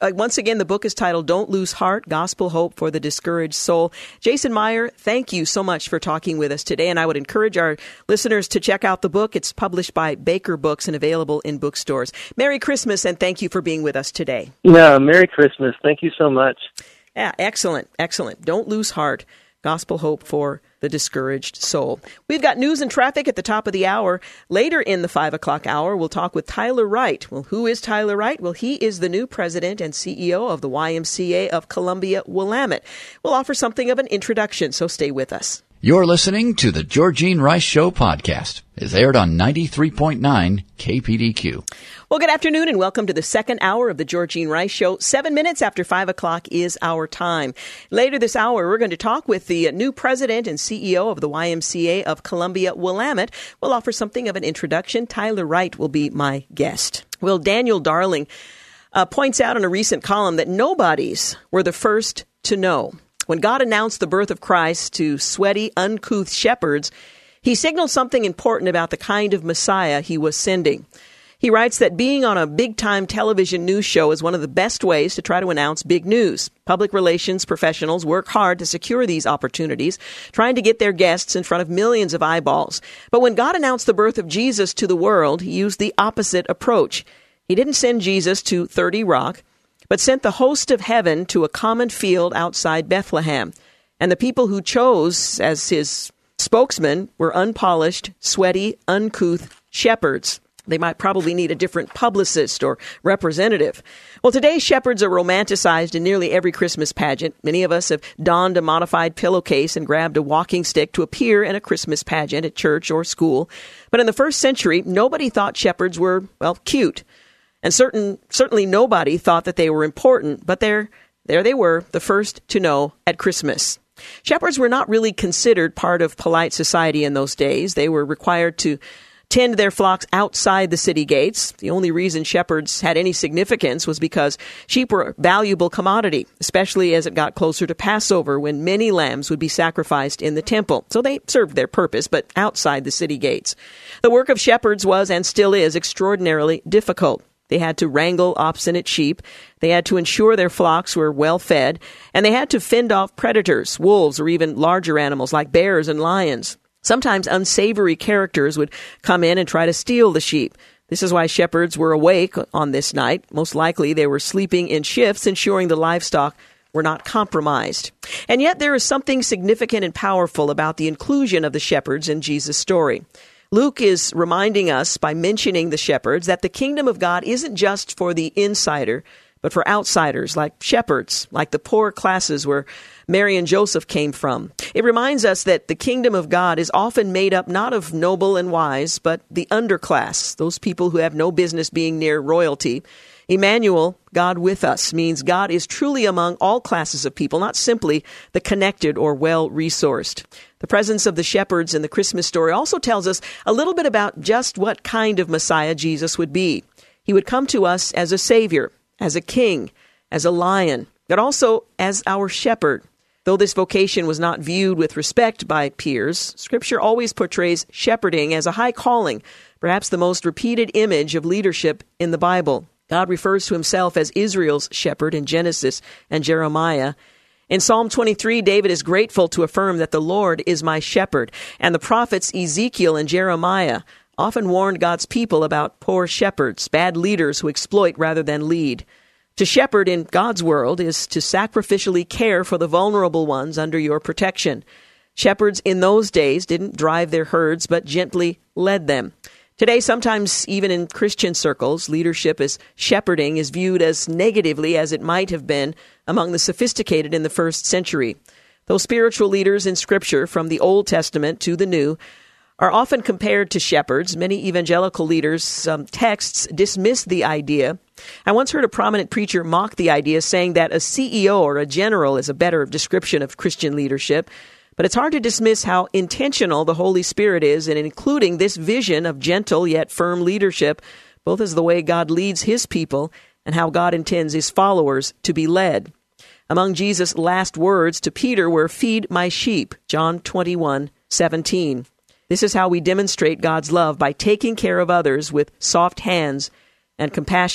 Uh, once again, the book is titled Don't Lose Heart, Gospel Hope for the Discouraged Soul. Jason Meyer, thank you so much for talking with us today. And I would encourage our listeners to check out the book. It's published by Baker Books and available in bookstores. Merry Christmas, and thank you for being with us today. Yeah, Merry Christmas. Thank you so much. Yeah, excellent, excellent. Don't lose heart. Gospel Hope for the Discouraged Soul. We've got news and traffic at the top of the hour. Later in the five o'clock hour, we'll talk with Tyler Wright. Well, who is Tyler Wright? Well, he is the new president and C E O of the Y M C A of Columbia Willamette. We'll offer something of an introduction, so stay with us. You're listening to the Georgene Rice Show podcast. It's aired on ninety-three point nine K P D Q. Well, good afternoon and welcome to the second hour of the Georgene Rice Show. Seven minutes after five o'clock is our time. Later this hour, we're going to talk with the new president and C E O of the Y M C A of Columbia Willamette. We'll offer something of an introduction. Tyler Wright will be my guest. Well, Daniel Darling uh, points out in a recent column that nobodies were the first to know. When God announced the birth of Christ to sweaty, uncouth shepherds, he signaled something important about the kind of Messiah he was sending. He writes that being on a big-time television news show is one of the best ways to try to announce big news. Public relations professionals work hard to secure these opportunities, trying to get their guests in front of millions of eyeballs. But when God announced the birth of Jesus to the world, he used the opposite approach. He didn't send Jesus to thirty Rock, but sent the host of heaven to a common field outside Bethlehem. And the people who chose as his spokesmen were unpolished, sweaty, uncouth shepherds. They might probably need a different publicist or representative. Well, today, shepherds are romanticized in nearly every Christmas pageant. Many of us have donned a modified pillowcase and grabbed a walking stick to appear in a Christmas pageant at church or school. But in the first century, nobody thought shepherds were, well, cute. And certain, certainly nobody thought that they were important, but there, there they were, the first to know at Christmas. Shepherds were not really considered part of polite society in those days. They were required to tend their flocks outside the city gates. The only reason shepherds had any significance was because sheep were a valuable commodity, especially as it got closer to Passover when many lambs would be sacrificed in the temple. So they served their purpose, but outside the city gates. The work of shepherds was and still is extraordinarily difficult. They had to wrangle obstinate sheep. They had to ensure their flocks were well fed, and they had to fend off predators, wolves, or even larger animals like bears and lions. Sometimes unsavory characters would come in and try to steal the sheep. This is why shepherds were awake on this night. Most likely they were sleeping in shifts, ensuring the livestock were not compromised. And yet there is something significant and powerful about the inclusion of the shepherds in Jesus' story. Luke is reminding us by mentioning the shepherds that the kingdom of God isn't just for the insider, but for outsiders like shepherds, like the poor classes where Mary and Joseph came from. It reminds us that the kingdom of God is often made up not of noble and wise, but the underclass, those people who have no business being near royalty. Emmanuel, God with us, means God is truly among all classes of people, not simply the connected or well-resourced. The presence of the shepherds in the Christmas story also tells us a little bit about just what kind of Messiah Jesus would be. He would come to us as a savior, as a king, as a lion, but also as our shepherd. Though this vocation was not viewed with respect by peers, Scripture always portrays shepherding as a high calling, perhaps the most repeated image of leadership in the Bible. God refers to himself as Israel's shepherd in Genesis and Jeremiah. In Psalm twenty-three, David is grateful to affirm that the Lord is my shepherd, and the prophets Ezekiel and Jeremiah often warned God's people about poor shepherds, bad leaders who exploit rather than lead. To shepherd in God's world is to sacrificially care for the vulnerable ones under your protection. Shepherds in those days didn't drive their herds, but gently led them. Today, sometimes even in Christian circles, leadership as shepherding is viewed as negatively as it might have been among the sophisticated in the first century. Those spiritual leaders in Scripture, from the Old Testament to the New, are often compared to shepherds. Many evangelical leaders' um, texts dismiss the idea. I once heard a prominent preacher mock the idea, saying that a C E O or a general is a better description of Christian leadership. But it's hard to dismiss how intentional the Holy Spirit is in including this vision of gentle yet firm leadership, both as the way God leads his people and how God intends his followers to be led. Among Jesus' last words to Peter were, "Feed my sheep," John twenty-one seventeen. This is how we demonstrate God's love, by taking care of others with soft hands and compassion.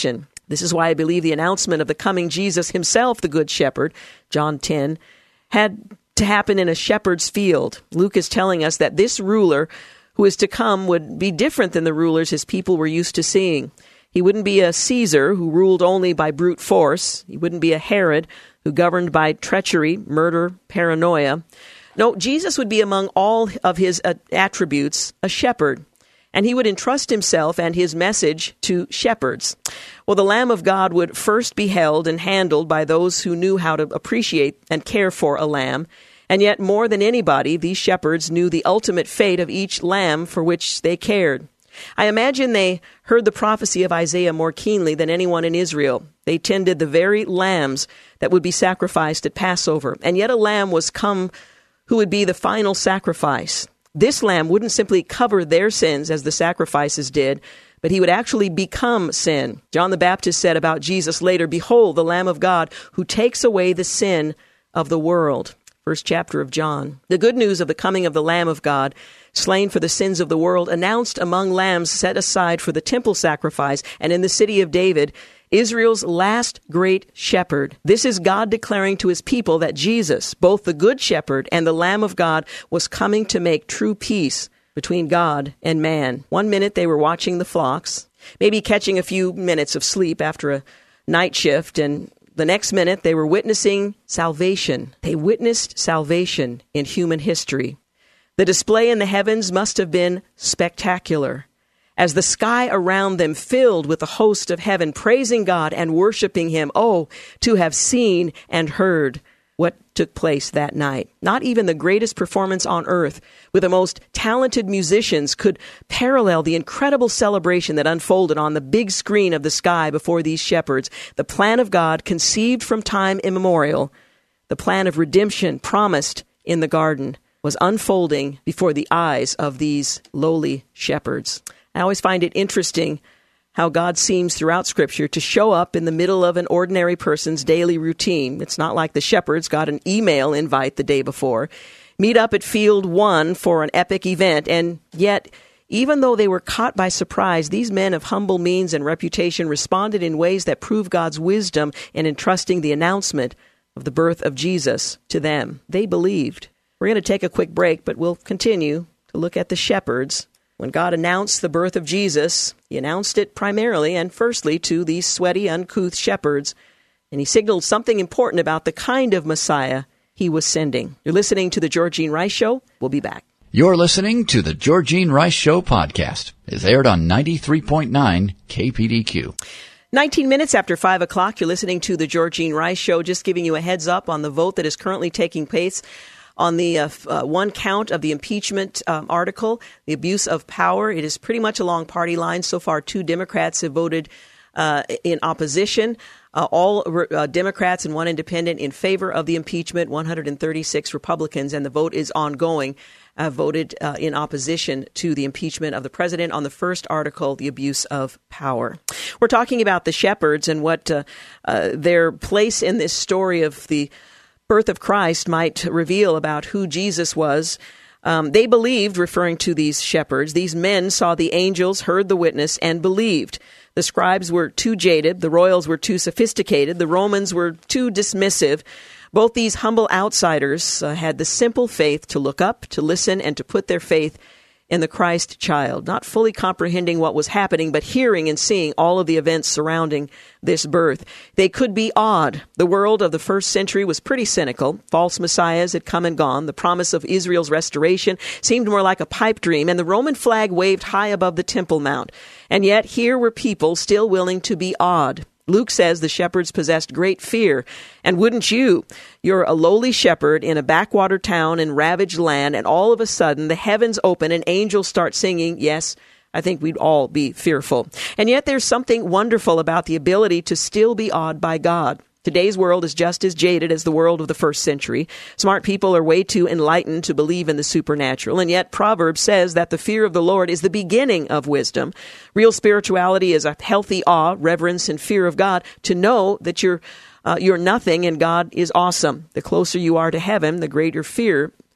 This is why I believe the announcement of the coming Jesus himself, the Good Shepherd, John ten, had to happen in a shepherd's field. Luke is telling us that this ruler who is to come would be different than the rulers his people were used to seeing. He wouldn't be a Caesar who ruled only by brute force. He wouldn't be a Herod who governed by treachery, murder, paranoia. No, Jesus would be among all of his uh, attributes a shepherd, and he would entrust himself and his message to shepherds. Well, the Lamb of God would first be held and handled by those who knew how to appreciate and care for a lamb, and yet more than anybody, these shepherds knew the ultimate fate of each lamb for which they cared. I imagine they heard the prophecy of Isaiah more keenly than anyone in Israel. They tended the very lambs that would be sacrificed at Passover, and yet a lamb was come who would be the final sacrifice. This lamb wouldn't simply cover their sins as the sacrifices did, but he would actually become sin. John the Baptist said about Jesus later, "Behold, the Lamb of God who takes away the sin of the world." First chapter of John. The good news of the coming of the Lamb of God, slain for the sins of the world, announced among lambs set aside for the temple sacrifice and in the city of David, Israel's last great shepherd. This is God declaring to his people that Jesus, both the Good Shepherd and the Lamb of God, was coming to make true peace between God and man. One minute they were watching the flocks, maybe catching a few minutes of sleep after a night shift, and the next minute they were witnessing salvation. They witnessed salvation in human history. The display in the heavens must have been spectacular, as the sky around them filled with the host of heaven, praising God and worshiping him. Oh, to have seen and heard what took place that night. Not even the greatest performance on earth with the most talented musicians could parallel the incredible celebration that unfolded on the big screen of the sky before these shepherds. The plan of God conceived from time immemorial, the plan of redemption promised in the garden, was unfolding before the eyes of these lowly shepherds. I always find it interesting how God seems throughout Scripture to show up in the middle of an ordinary person's daily routine. It's not like the shepherds got an email invite the day before, meet up at Field One for an epic event, and yet, even though they were caught by surprise, these men of humble means and reputation responded in ways that prove God's wisdom in entrusting the announcement of the birth of Jesus to them. They believed. We're going to take a quick break, but we'll continue to look at the shepherds. When God announced the birth of Jesus, he announced it primarily and firstly to these sweaty, uncouth shepherds, and he signaled something important about the kind of Messiah he was sending. You're listening to The Georgene Rice Show. We'll be back. You're listening to The Georgene Rice Show podcast. It's aired on ninety-three point nine K P D Q. nineteen minutes after five o'clock, you're listening to The Georgene Rice Show, just giving you a heads up on the vote that is currently taking place on the uh, uh, one count of the impeachment um, article, the abuse of power. It is pretty much along party lines. So far, two Democrats have voted uh, in opposition. Uh, all uh, Democrats and one independent in favor of the impeachment, one hundred thirty-six Republicans, and the vote is ongoing, uh, voted uh, in opposition to the impeachment of the president on the first article, the abuse of power. We're talking about the shepherds and what uh, uh, their place in this story of the birth of Christ might reveal about who Jesus was. Um, they believed, referring to these shepherds, these men saw the angels, heard the witness, and believed. The scribes were too jaded. The royals were too sophisticated. The Romans were too dismissive. Both these humble outsiders uh, had the simple faith to look up, to listen, and to put their faith in the Christ child, not fully comprehending what was happening, but hearing and seeing all of the events surrounding this birth. They could be awed. The world of the first century was pretty cynical. False messiahs had come and gone. The promise of Israel's restoration seemed more like a pipe dream, and the Roman flag waved high above the Temple Mount. And yet here were people still willing to be awed. Luke says the shepherds possessed great fear. And wouldn't you? You're a lowly shepherd in a backwater town in ravaged land, and all of a sudden the heavens open and angels start singing. Yes, I think we'd all be fearful. And yet there's something wonderful about the ability to still be awed by God. Today's world is just as jaded as the world of the first century. Smart people are way too enlightened to believe in the supernatural, and yet Proverbs says that the fear of the Lord is the beginning of wisdom. Real spirituality is a healthy awe, reverence, and fear of God, to know that you're uh, you're nothing and God is awesome. The closer you are to heaven, the greater fear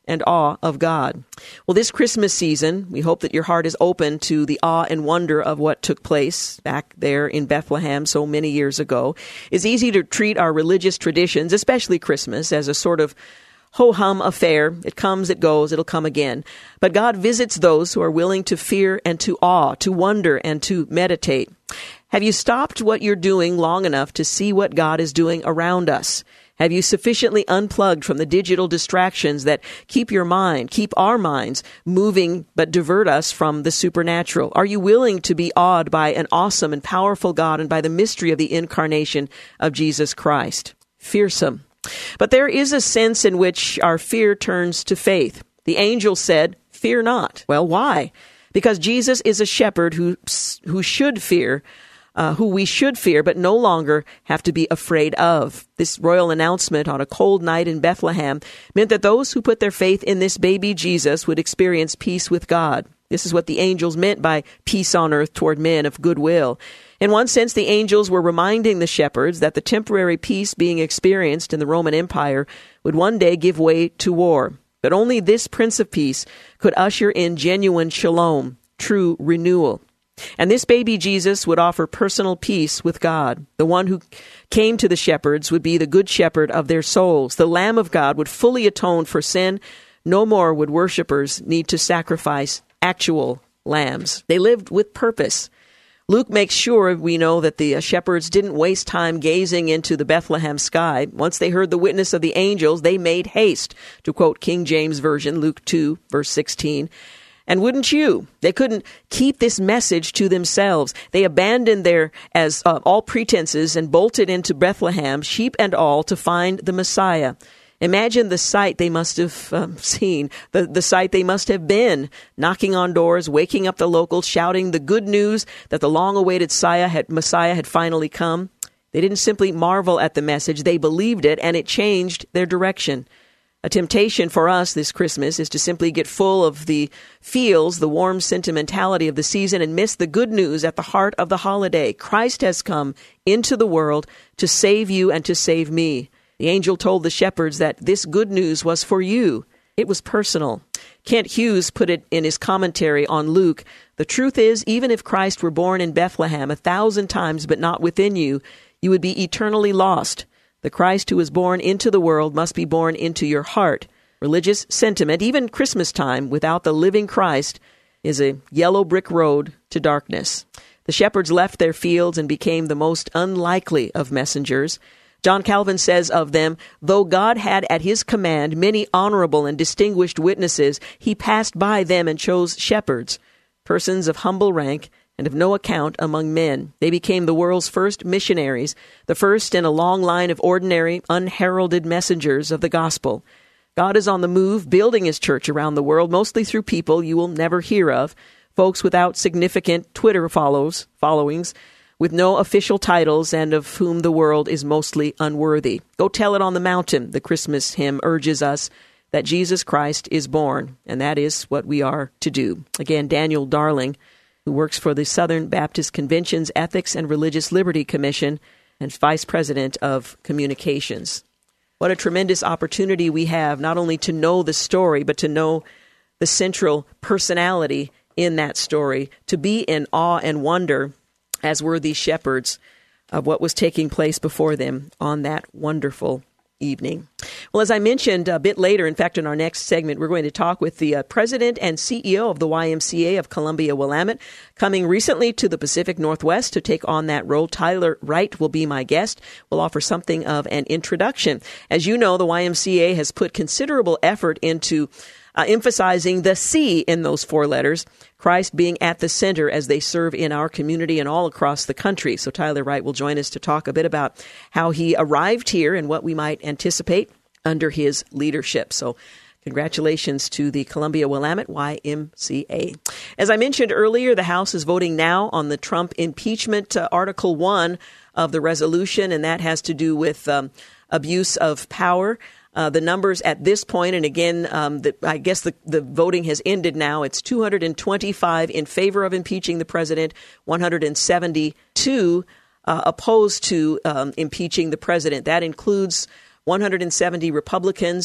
and awe of God. Well, this Christmas season, we hope that your heart is open to the awe and wonder of what took place back there in Bethlehem so many years ago. It's easy to treat our religious traditions, especially Christmas, as a sort of ho-hum affair. It comes, it goes, it'll come again. But God visits those who are willing to fear and to awe, to wonder and to meditate. Have you stopped what you're doing long enough to see what God is doing around us? Have you sufficiently unplugged from the digital distractions that keep your mind, keep our minds moving, but divert us from the supernatural? Are you willing to be awed by an awesome and powerful God and by the mystery of the incarnation of Jesus Christ? Fearsome. But there is a sense in which our fear turns to faith. The angel said, "Fear not." Well, why? Because Jesus is a shepherd who, who should fear, Uh, who we should fear, but no longer have to be afraid of. This royal announcement on a cold night in Bethlehem meant that those who put their faith in this baby Jesus would experience peace with God. This is what the angels meant by peace on earth toward men of goodwill. In one sense, the angels were reminding the shepherds that the temporary peace being experienced in the Roman Empire would one day give way to war. But only this Prince of Peace could usher in genuine shalom, true renewal. And this baby Jesus would offer personal peace with God. The one who came to the shepherds would be the good shepherd of their souls. The Lamb of God would fully atone for sin. No more would worshipers need to sacrifice actual lambs. They lived with purpose. Luke makes sure we know that the shepherds didn't waste time gazing into the Bethlehem sky. Once they heard the witness of the angels, they made haste, to quote King James Version, Luke two, verse sixteen. And wouldn't you? They couldn't keep this message to themselves. They abandoned their as uh, all pretenses and bolted into Bethlehem, sheep and all, to find the Messiah. Imagine the sight they must have um, seen, the, the sight they must have been, knocking on doors, waking up the locals, shouting the good news that the long-awaited Messiah had, Messiah had finally come. They didn't simply marvel at the message, they believed it, and it changed their direction. A temptation for us this Christmas is to simply get full of the feels, the warm sentimentality of the season, and miss the good news at the heart of the holiday. Christ has come into the world to save you and to save me. The angel told the shepherds that this good news was for you. It was personal. Kent Hughes put it in his commentary on Luke. The truth is, even if Christ were born in Bethlehem a thousand times but not within you, you would be eternally lost. The Christ who was born into the world must be born into your heart. Religious sentiment, even Christmas time, without the living Christ, is a yellow brick road to darkness. The shepherds left their fields and became the most unlikely of messengers. John Calvin says of them, though God had at his command many honorable and distinguished witnesses, he passed by them and chose shepherds, persons of humble rank, and of no account among men. They became the world's first missionaries, the first in a long line of ordinary, unheralded messengers of the gospel. God is on the move, building his church around the world, mostly through people you will never hear of, folks without significant Twitter follows, followings, with no official titles, and of whom the world is mostly unworthy. Go tell it on the mountain, the Christmas hymn urges us, that Jesus Christ is born, and that is what we are to do. Again, Daniel Darling, who works for the Southern Baptist Convention's Ethics and Religious Liberty Commission and Vice President of Communications. What a tremendous opportunity we have, not only to know the story, but to know the central personality in that story, to be in awe and wonder, as were these shepherds, of what was taking place before them on that wonderful evening. Well, as I mentioned a bit later, in fact, in our next segment, we're going to talk with the uh, president and C E O of the Y M C A of Columbia Willamette, coming recently to the Pacific Northwest to take on that role. Tyler Wright will be my guest. We'll offer something of an introduction. As you know, the Y M C A has put considerable effort into uh, emphasizing the C in those four letters, Christ being at the center as they serve in our community and all across the country. So Tyler Wright will join us to talk a bit about how he arrived here and what we might anticipate under his leadership. So congratulations to the Columbia Willamette Y M C A. As I mentioned earlier, the House is voting now on the Trump impeachment, uh, Article one of the resolution, and that has to do with um, abuse of power. Uh, the numbers at this point, and again, um, the, I guess the, the voting has ended now. It's two hundred twenty-five in favor of impeaching the president, one hundred seventy-two uh, opposed to um, impeaching the president. That includes one hundred seventy Republicans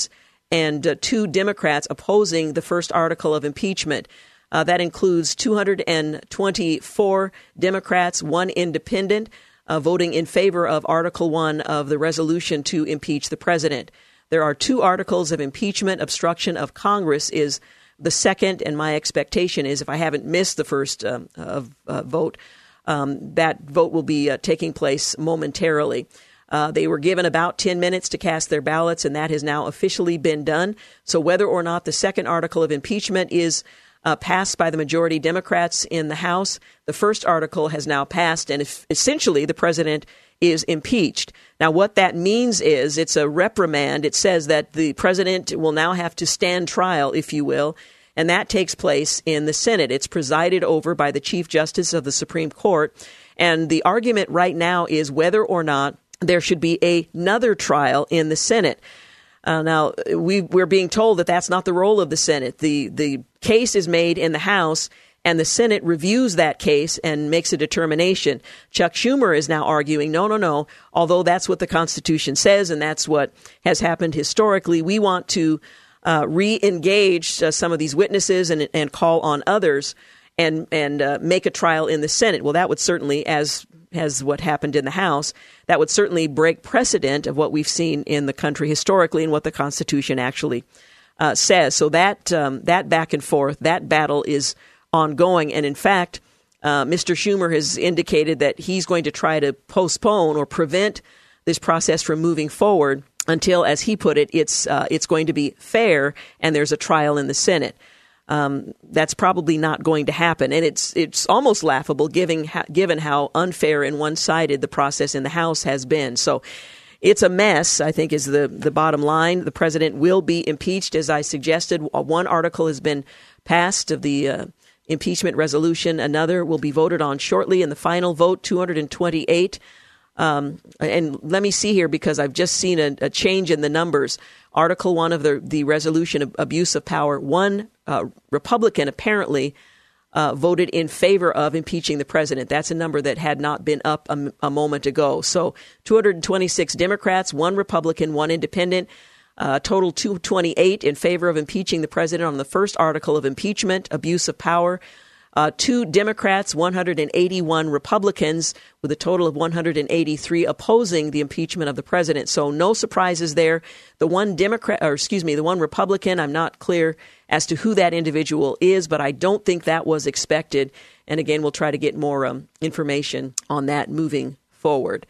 and uh, two Democrats opposing the first article of impeachment. Uh, that includes two hundred twenty-four Democrats, one independent, uh, voting in favor of Article one of the resolution to impeach the president. There are two articles of impeachment. Obstruction of Congress is the second, and my expectation is if I haven't missed the first uh, uh, uh, vote, um, that vote will be uh, taking place momentarily. Uh, they were given about ten minutes to cast their ballots, and that has now officially been done. So whether or not the second article of impeachment is uh, passed by the majority Democrats in the House, the first article has now passed, and if, essentially the president is impeached. Now, what that means is it's a reprimand. It says that the president will now have to stand trial, if you will, and that takes place in the Senate. It's presided over by the Chief Justice of the Supreme Court, and the argument right now is whether or not there should be a, another trial in the Senate. Uh, now, we, we're being told that that's not the role of the Senate. The, the case is made in the House, and the Senate reviews that case and makes a determination. Chuck Schumer is now arguing, no, no, no, although that's what the Constitution says and that's what has happened historically, we want to uh, re-engage uh, some of these witnesses and, and call on others and, and uh, make a trial in the Senate. Well, that would certainly, as as what happened in the House, that would certainly break precedent of what we've seen in the country historically and what the Constitution actually uh, says. So that um, that back and forth, that battle is ongoing. And in fact, uh, Mister Schumer has indicated that he's going to try to postpone or prevent this process from moving forward until, as he put it, it's uh, it's going to be fair and there's a trial in the Senate. Um, that's probably not going to happen. And it's it's almost laughable given, given how unfair and one-sided the process in the House has been. So it's a mess, I think, is the, the bottom line. The president will be impeached, as I suggested. One article has been passed of the uh, impeachment resolution. Another will be voted on shortly. In the final vote, two hundred twenty-eight. Um, and let me see here, because I've just seen a, a change in the numbers. Article one of the, the resolution of abuse of power, one uh, Republican apparently uh, voted in favor of impeaching the president. That's a number that had not been up a, a moment ago. So two hundred twenty-six Democrats, one Republican, one independent, uh, total two hundred twenty-eight in favor of impeaching the president on the first article of impeachment, abuse of power. Uh, two Democrats, one hundred eighty-one Republicans, with a total of one hundred eighty-three opposing the impeachment of the president. So no surprises there. The one Democrat, or excuse me, the one Republican, I'm not clear as to who that individual is, but I don't think that was expected. And again, we'll try to get more um, information on that moving forward.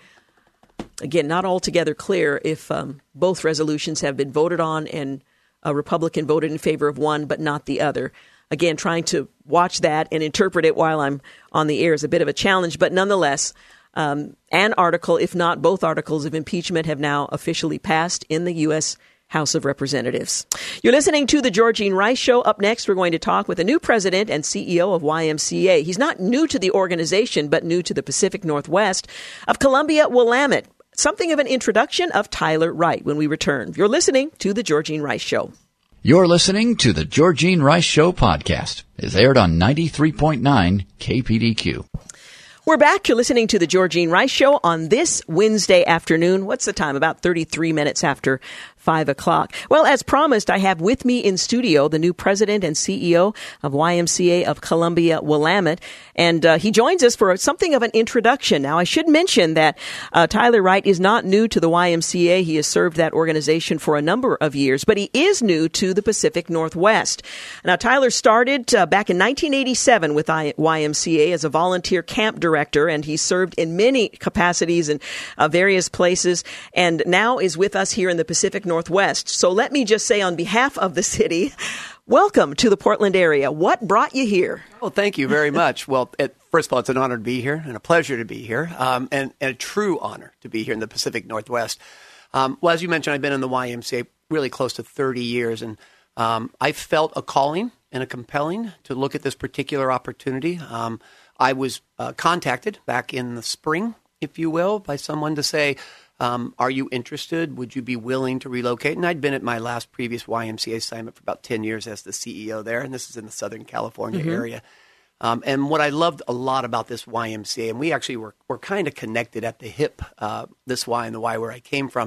Again, not altogether clear if um, both resolutions have been voted on and a Republican voted in favor of one, but not the other. Again, trying to watch that and interpret it while I'm on the air is a bit of a challenge. But nonetheless, um, an article, if not both articles of impeachment, have now officially passed in the U S House of Representatives. You're listening to The Georgene Rice Show. Up next, we're going to talk with the new president and C E O of Y M C A. He's not new to the organization, but new to the Pacific Northwest of Columbia Willamette. Something of an introduction of Tyler Wright when we return. You're listening to The Georgene Rice Show. You're listening to the Georgene Rice Show podcast. It's aired on ninety-three point nine K P D Q. We're back. You're listening to the Georgene Rice Show on this Wednesday afternoon. What's the time? About thirty-three minutes after five o'clock. Well, as promised, I have with me in studio the new president and C E O of Y M C A of Columbia Willamette. And uh, he joins us for something of an introduction. Now, I should mention that uh, Tyler Wright is not new to the Y M C A. He has served that organization for a number of years, but he is new to the Pacific Northwest. Now, Tyler started uh, back in nineteen eighty-seven with Y M C A as a volunteer camp director, and he served in many capacities in uh, various places, and now is with us here in the Pacific Northwest. So let me just say on behalf of the city, welcome to the Portland area. What brought you here? Well, thank you very much. Well, it, first of all, it's an honor to be here and a pleasure to be here, um, and, and a true honor to be here in the Pacific Northwest. Um, well, as you mentioned, I've been in the Y M C A really close to thirty years, and um, I felt a calling and a compelling to look at this particular opportunity. Um, I was uh, contacted back in the spring, if you will, by someone to say, Um, are you interested? Would you be willing to relocate? And I'd been at my last previous Y M C A assignment for about ten years as the C E O there, and this is in the Southern California mm-hmm. area. Um, and what I loved a lot about this Y M C A, and we actually were, were kind of connected at the hip, uh, this Y and the Y where I came from,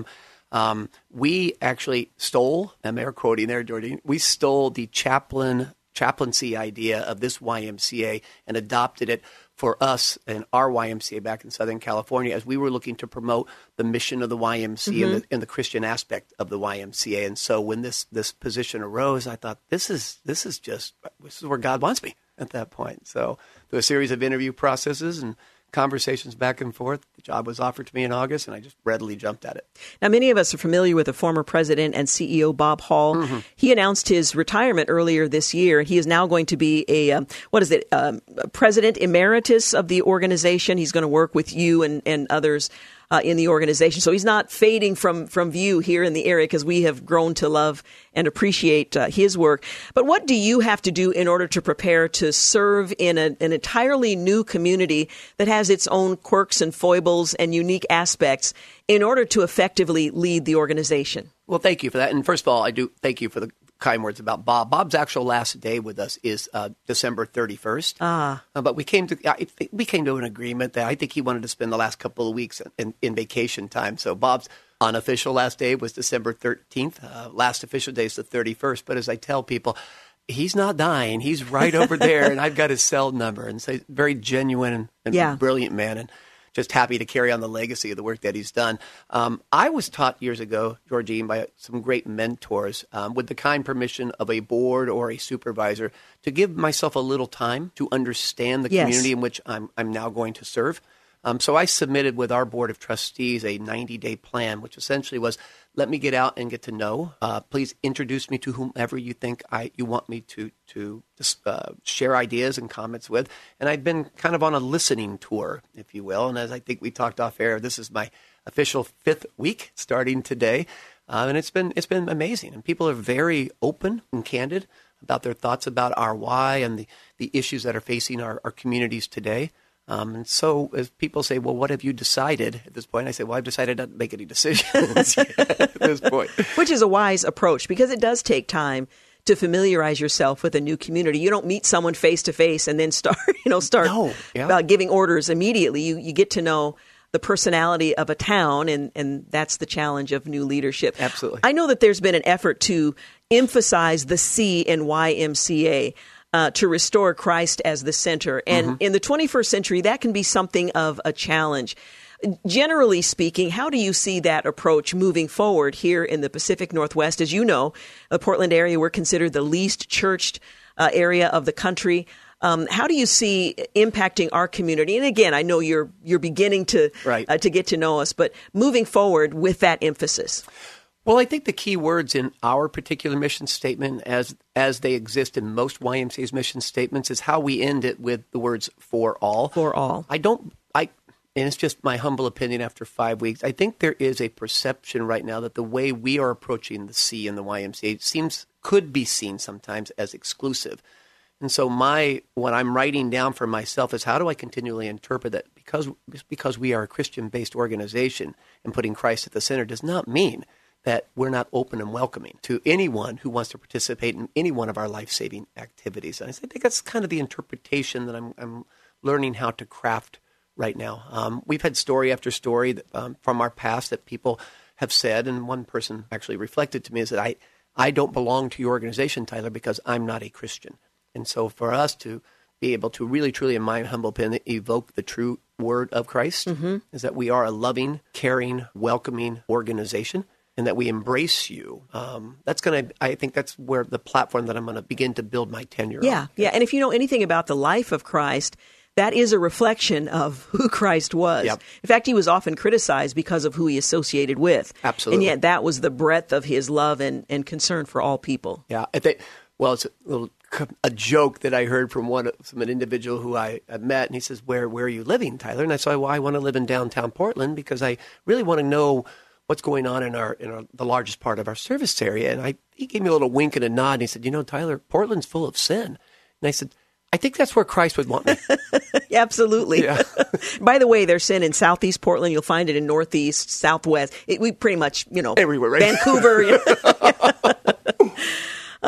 Um, we actually stole, I'm air quoting there, Jordan, we stole the chaplain chaplaincy idea of this Y M C A and adopted it for us and our Y M C A back in Southern California as we were looking to promote the mission of the Y M C A mm-hmm. and, the, and the Christian aspect of the Y M C A. And so when this this position arose, I thought, this is this is just, this is where God wants me at that point. So through a series of interview processes and conversations back and forth, the job was offered to me in August, and I just readily jumped at it. Now, many of us are familiar with the former president and C E O, Bob Hall. Mm-hmm. He announced his retirement earlier this year. He is now going to be a, um, what is it, um, president emeritus of the organization. He's going to work with you and, and others Uh, in the organization. So he's not fading from, from view here in the area because we have grown to love and appreciate uh, his work. But what do you have to do in order to prepare to serve in a, an entirely new community that has its own quirks and foibles and unique aspects in order to effectively lead the organization? Well, thank you for that. And first of all, I do thank you for the kind words about Bob. Bob's actual last day with us is uh, December thirty-first. Ah. Uh, but we came to I, we came to an agreement that I think he wanted to spend the last couple of weeks in, in vacation time. So Bob's unofficial last day was December thirteenth. Uh, last official day is the thirty-first. But as I tell people, he's not dying. He's right over there, and I've got his cell number. And so very genuine and, and yeah. brilliant man. And just happy to carry on the legacy of the work that he's done. Um, I was taught years ago, Georgine, by some great mentors, um, with the kind permission of a board or a supervisor, to give myself a little time to understand the yes. community in which I'm, I'm now going to serve. Um, so I submitted with our board of trustees a ninety-day plan, which essentially was, let me get out and get to know. Uh, please introduce me to whomever you think I you want me to to uh, share ideas and comments with. And I've been kind of on a listening tour, if you will. And as I think we talked off air, this is my official fifth week starting today, uh, and it's been it's been amazing. And people are very open and candid about their thoughts about our why and the the issues that are facing our, our communities today. Um, and so as people say, well, what have you decided at this point? I say, well, I've decided not to make any decisions at this point. Which is a wise approach because it does take time to familiarize yourself with a new community. You don't meet someone face to face and then start, you know, start no, yeah. uh, giving orders immediately. You you get to know the personality of a town, and, and that's the challenge of new leadership. Absolutely. I know that there's been an effort to emphasize the C in Y M C A. Uh, to restore Christ as the center. And mm-hmm. in the twenty-first century, that can be something of a challenge. Generally speaking, how do you see that approach moving forward here in the Pacific Northwest? As you know, the Portland area, we're considered the least churched uh, area of the country. Um, how do you see impacting our community? And again, I know you're you're beginning to right. uh, to get to know us, but moving forward with that emphasis. Well, I think the key words in our particular mission statement, as as they exist in most Y M C A's mission statements, is how we end it with the words "for all." For all. I don't. I, and it's just my humble opinion. After five weeks, I think there is a perception right now that the way we are approaching the C in the Y M C A seems could be seen sometimes as exclusive. And so, my what I'm writing down for myself is how do I continually interpret that because just because we are a Christian-based organization and putting Christ at the center does not mean that we're not open and welcoming to anyone who wants to participate in any one of our life-saving activities. And I think that's kind of the interpretation that I'm, I'm learning how to craft right now. Um, we've had story after story that, um, from our past that people have said, and one person actually reflected to me, is that I, I don't belong to your organization, Tyler, because I'm not a Christian. And so for us to be able to really, truly, in my humble opinion, evoke the true word of Christ, mm-hmm. is that we are a loving, caring, welcoming organization, and that we embrace you. Um, that's going to, I think that's where the platform that I'm going to begin to build my tenure yeah, on. Yeah, and if you know anything about the life of Christ, that is a reflection of who Christ was. Yep. In fact, he was often criticized because of who he associated with. Absolutely. And yet that was the breadth of his love and, and concern for all people. Yeah, I think, well, it's a little a joke that I heard from one from an individual who I, I met, and he says, where, where are you living, Tyler? And I said, well, I want to live in downtown Portland because I really want to know what's going on in our in our, the largest part of our service area. And I he gave me a little wink and a nod, and he said, you know, Tyler, Portland's full of sin. And I said, I think that's where Christ would want me. Absolutely. Yeah. By the way, there's sin in Southeast Portland. You'll find it in Northeast, Southwest. It, we pretty much, you know, everywhere, right? Vancouver. You know.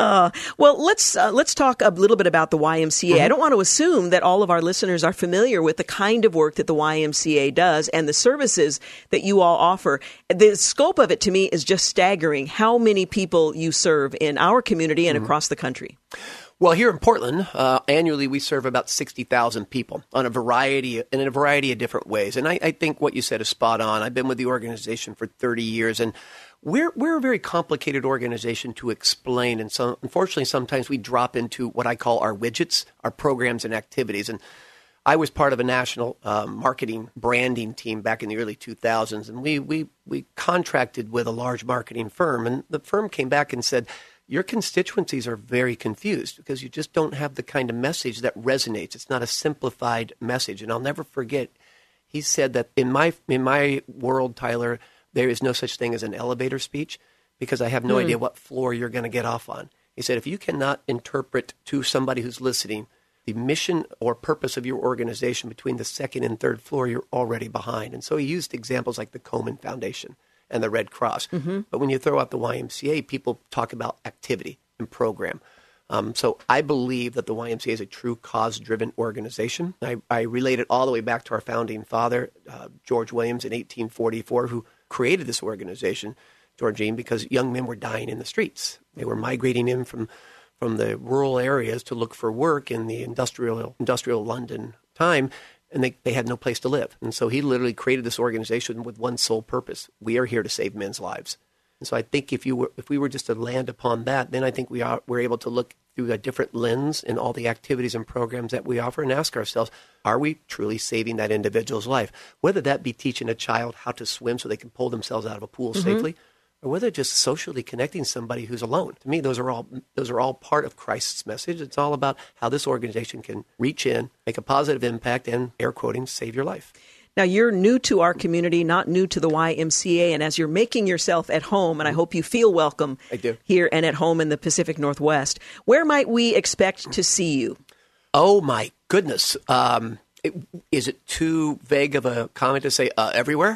Uh, well, let's uh, let's talk a little bit about the Y M C A. Mm-hmm. I don't want to assume that all of our listeners are familiar with the kind of work that the Y M C A does and the services that you all offer. The scope of it to me is just staggering. How many people you serve in our community and mm-hmm. across the country? Well, here in Portland, uh, annually we serve about sixty thousand people on a variety in a variety of different ways. And I, I think what you said is spot on. I've been with the organization for thirty years, and we're we're a very complicated organization to explain. And so, unfortunately, sometimes we drop into what I call our widgets, our programs and activities. And I was part of a national uh, marketing branding team back in the early two thousands, and we we we contracted with a large marketing firm, and the firm came back and said, your constituencies are very confused because you just don't have the kind of message that resonates. It's not a simplified message. And I'll never forget, he said that in my in my world, Tyler, there is no such thing as an elevator speech because I have no mm. idea what floor you're going to get off on. He said, if you cannot interpret to somebody who's listening the mission or purpose of your organization between the second and third floor, you're already behind. And so he used examples like the Komen Foundation and the Red Cross. Mm-hmm. But when you throw out the Y M C A, people talk about activity and program. Um, so I believe that the Y M C A is a true cause-driven organization. I, I relate it all the way back to our founding father, uh, George Williams, in eighteen forty-four, who created this organization, Georgine, because young men were dying in the streets. They were migrating in from, from the rural areas to look for work in the industrial industrial London time, and they, they had no place to live. And so he literally created this organization with one sole purpose. We are here to save men's lives. And so I think if you were, if we were just to land upon that, then I think we are, we're able to look through a different lens in all the activities and programs that we offer and ask ourselves, are we truly saving that individual's life? Whether that be teaching a child how to swim so they can pull themselves out of a pool mm-hmm. safely, or whether just socially connecting somebody who's alone. To me, those are all those are all part of Christ's message. It's all about how this organization can reach in, make a positive impact, and, air quoting, save your life. Now, you're new to our community, not new to the Y M C A, and as you're making yourself at home, and I hope you feel welcome I do. here and at home in the Pacific Northwest, where might we expect to see you? Oh, my goodness. Um, it, is it too vague of a comment to say uh, everywhere?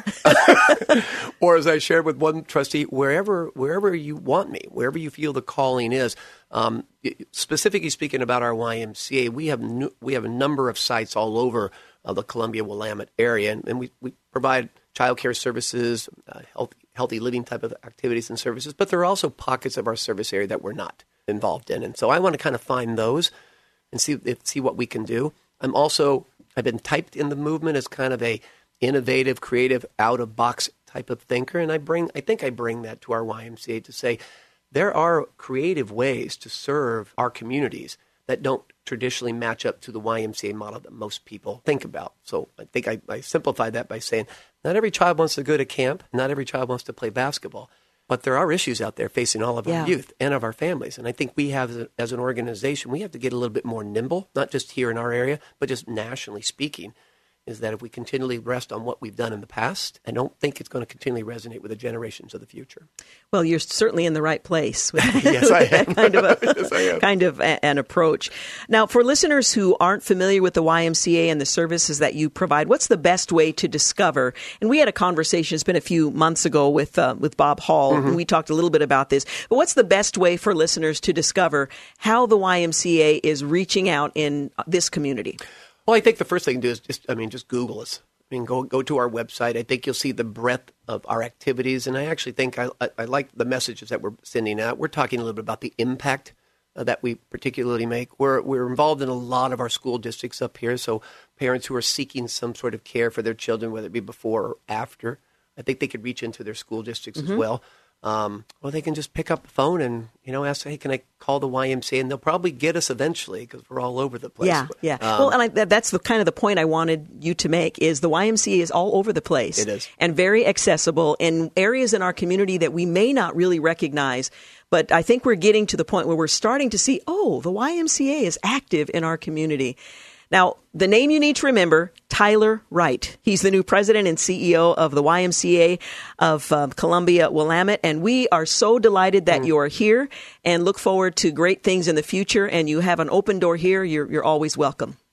Or as I shared with one trustee, wherever wherever you want me, wherever you feel the calling is. Um, specifically speaking about our Y M C A, we have new, we have a number of sites all over uh, the Columbia-Willamette area, and, and we, we provide child care services, uh, health, healthy living type of activities and services, but there are also pockets of our service area that we're not involved in. And so I want to kind of find those and see if, see what we can do. I'm also, I've been typed in the movement as kind of a innovative, creative, out-of-box type of thinker, and I bring, I think I bring that to our Y M C A to say there are creative ways to serve our communities that don't traditionally match up to the Y M C A model that most people think about. So I think I, I simplified that by saying not every child wants to go to camp, not every child wants to play basketball, but there are issues out there facing all of yeah. our youth and of our families. And I think we have, as, a, as an organization, we have to get a little bit more nimble, not just here in our area, but just nationally speaking, is that if we continually rest on what we've done in the past, I don't think it's going to continually resonate with the generations of the future. Well, you're certainly in the right place with, yes, I with am. that kind of, a, yes, I am. kind of a, an approach. Now, for listeners who aren't familiar with the Y M C A and the services that you provide, what's the best way to discover? And we had a conversation, it's been a few months ago with uh, with Bob Hall, mm-hmm. and we talked a little bit about this. But what's the best way for listeners to discover how the Y M C A is reaching out in this community? Well, I think the first thing to do is just, I mean, just Google us. I mean, go go to our website. I think you'll see the breadth of our activities. And I actually think I, I, I like the messages that we're sending out. We're talking a little bit about the impact uh, that we particularly make. We're, we're involved in a lot of our school districts up here. So parents who are seeking some sort of care for their children, whether it be before or after, I think they could reach into their school districts mm-hmm. as well. Um, or they can just pick up the phone and, you know, ask, hey, can I call the Y M C A? And they'll probably get us eventually because we're all over the place. Yeah, yeah. Um, well, and I, that's the kind of the point I wanted you to make is the Y M C A is all over the place. It is. And very accessible in areas in our community that we may not really recognize. But I think we're getting to the point where we're starting to see, oh, the Y M C A is active in our community. Now, the name you need to remember, Tyler Wright. He's the new president and C E O of the Y M C A of uh, Columbia-Willamette, and we are so delighted that mm. you are here and look forward to great things in the future, and you have an open door here. You're, you're always welcome.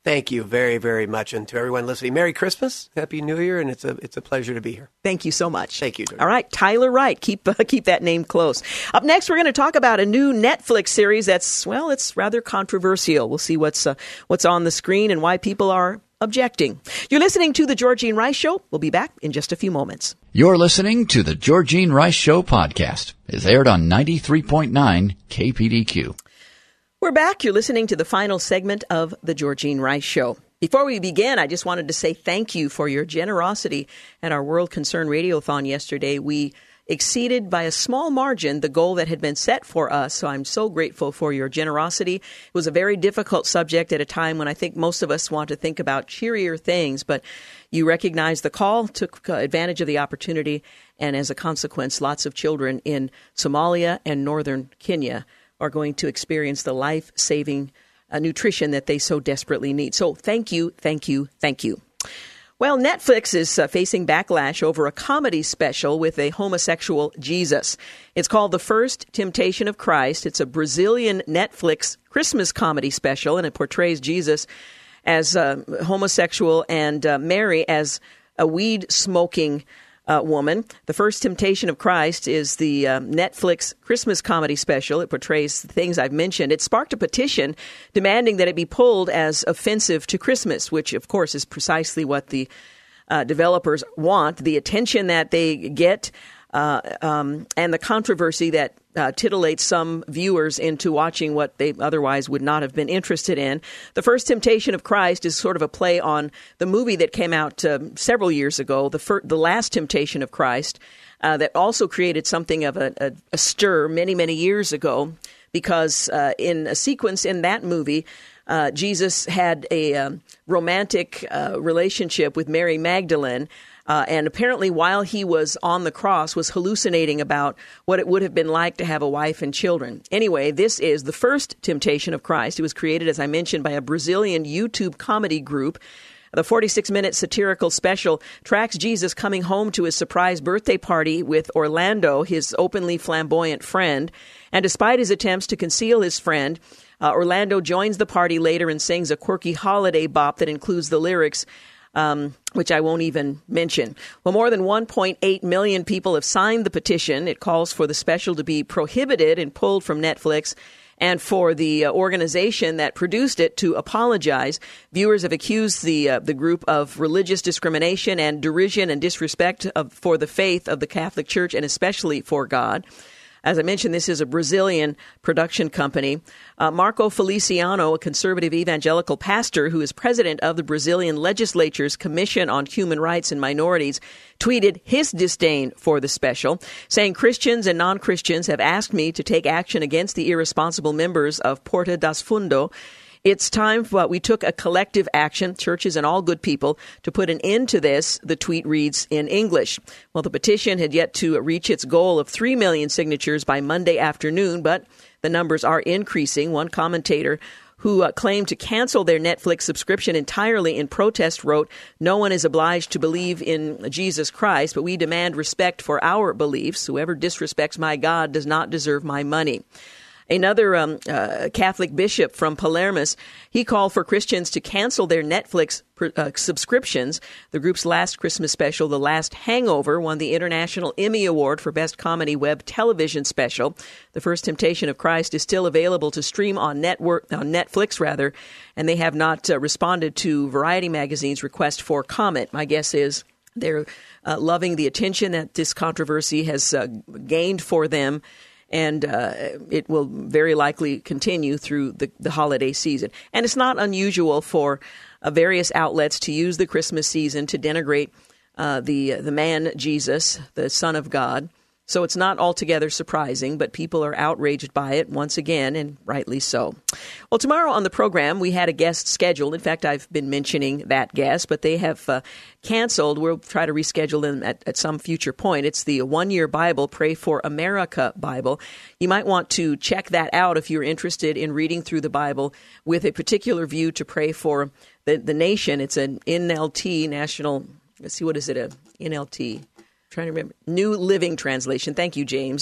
Thank you very, very much. And to everyone listening, Merry Christmas, Happy New Year, and it's a it's a pleasure to be here. Thank you so much. Thank you, Dory. All right, Tyler Wright. Keep uh, keep that name close. Up next, we're going to talk about a new Netflix series that's, well, it's rather controversial. We'll see what's uh, what's on the screen and why people are objecting. You're listening to The Georgene Rice Show. We'll be back in just a few moments. You're listening to The Georgene Rice Show podcast. It's aired on ninety-three point nine K P D Q. We're back. You're listening to the final segment of The Georgene Rice Show. Before we begin, I just wanted to say thank you for your generosity at our World Concern Radiothon yesterday. We exceeded by a small margin the goal that had been set for us, so I'm so grateful for your generosity. It was a very difficult subject at a time when I think most of us want to think about cheerier things, but you recognized the call, took advantage of the opportunity, and as a consequence, lots of children in Somalia and northern Kenya are going to experience the life-saving uh, nutrition that they so desperately need. So thank you, thank you, thank you. Well, Netflix is uh, facing backlash over a comedy special with a homosexual Jesus. It's called The First Temptation of Christ. It's a Brazilian Netflix Christmas comedy special, and it portrays Jesus as uh, homosexual and uh, Mary as a weed-smoking Uh, woman. The First Temptation of Christ is the uh, Netflix Christmas comedy special. It portrays the things I've mentioned. It sparked a petition demanding that it be pulled as offensive to Christmas, which, of course, is precisely what the uh, developers want. The attention that they get uh, um, and the controversy that uh, titillates some viewers into watching what they otherwise would not have been interested in. The First Temptation of Christ is sort of a play on the movie that came out uh, several years ago, the, fir- the Last Temptation of Christ, uh, that also created something of a, a, a stir many, many years ago, because uh, in a sequence in that movie, uh, Jesus had a um, romantic uh, relationship with Mary Magdalene. Uh, and apparently while he was on the cross was hallucinating about what it would have been like to have a wife and children. Anyway, this is The First Temptation of Christ. It was created, as I mentioned, by a Brazilian YouTube comedy group. The forty-six minute satirical special tracks Jesus coming home to his surprise birthday party with Orlando, his openly flamboyant friend. And despite his attempts to conceal his friend, uh, Orlando joins the party later and sings a quirky holiday bop that includes the lyrics, Um, which I won't even mention. Well, more than one point eight million people have signed the petition. It calls for the special to be prohibited and pulled from Netflix, and for the uh, organization that produced it to apologize. Viewers have accused the uh, the group of religious discrimination and derision and disrespect of, for the faith of the Catholic Church, and especially for God. As I mentioned, this is a Brazilian production company. Uh, Marco Feliciano, a conservative evangelical pastor who is president of the Brazilian legislature's Commission on Human Rights and Minorities, tweeted his disdain for the special, saying, "Christians and non-Christians have asked me to take action against the irresponsible members of Porta dos Fundos. It's time for, we took a collective action, churches and all good people, to put an end to this," the tweet reads in English. Well, the petition had yet to reach its goal of three million signatures by Monday afternoon, but the numbers are increasing. One commentator who uh, claimed to cancel their Netflix subscription entirely in protest wrote, "No one is obliged to believe in Jesus Christ, but we demand respect for our beliefs. Whoever disrespects my God does not deserve my money." Another um, uh, Catholic bishop from Palermo, he called for Christians to cancel their Netflix uh, subscriptions. The group's last Christmas special, The Last Hangover, won the International Emmy Award for Best Comedy Web Television Special. The First Temptation of Christ is still available to stream on network on Netflix, rather, and they have not uh, responded to Variety Magazine's request for comment. My guess is they're uh, loving the attention that this controversy has uh, gained for them, and uh, it will very likely continue through the, the holiday season. And it's not unusual for uh, various outlets to use the Christmas season to denigrate uh, the the man Jesus, the Son of God. So it's not altogether surprising, but people are outraged by it once again, and rightly so. Well, tomorrow on the program, we had a guest scheduled. In fact, I've been mentioning that guest, but they have uh, canceled. We'll try to reschedule them at, at some future point. It's the One Year Bible, Pray for America Bible. You might want to check that out if you're interested in reading through the Bible with a particular view to pray for the, the nation. It's an N L T, National, let's see, what is it, a N L T? Trying to remember. New Living Translation. Thank you, James.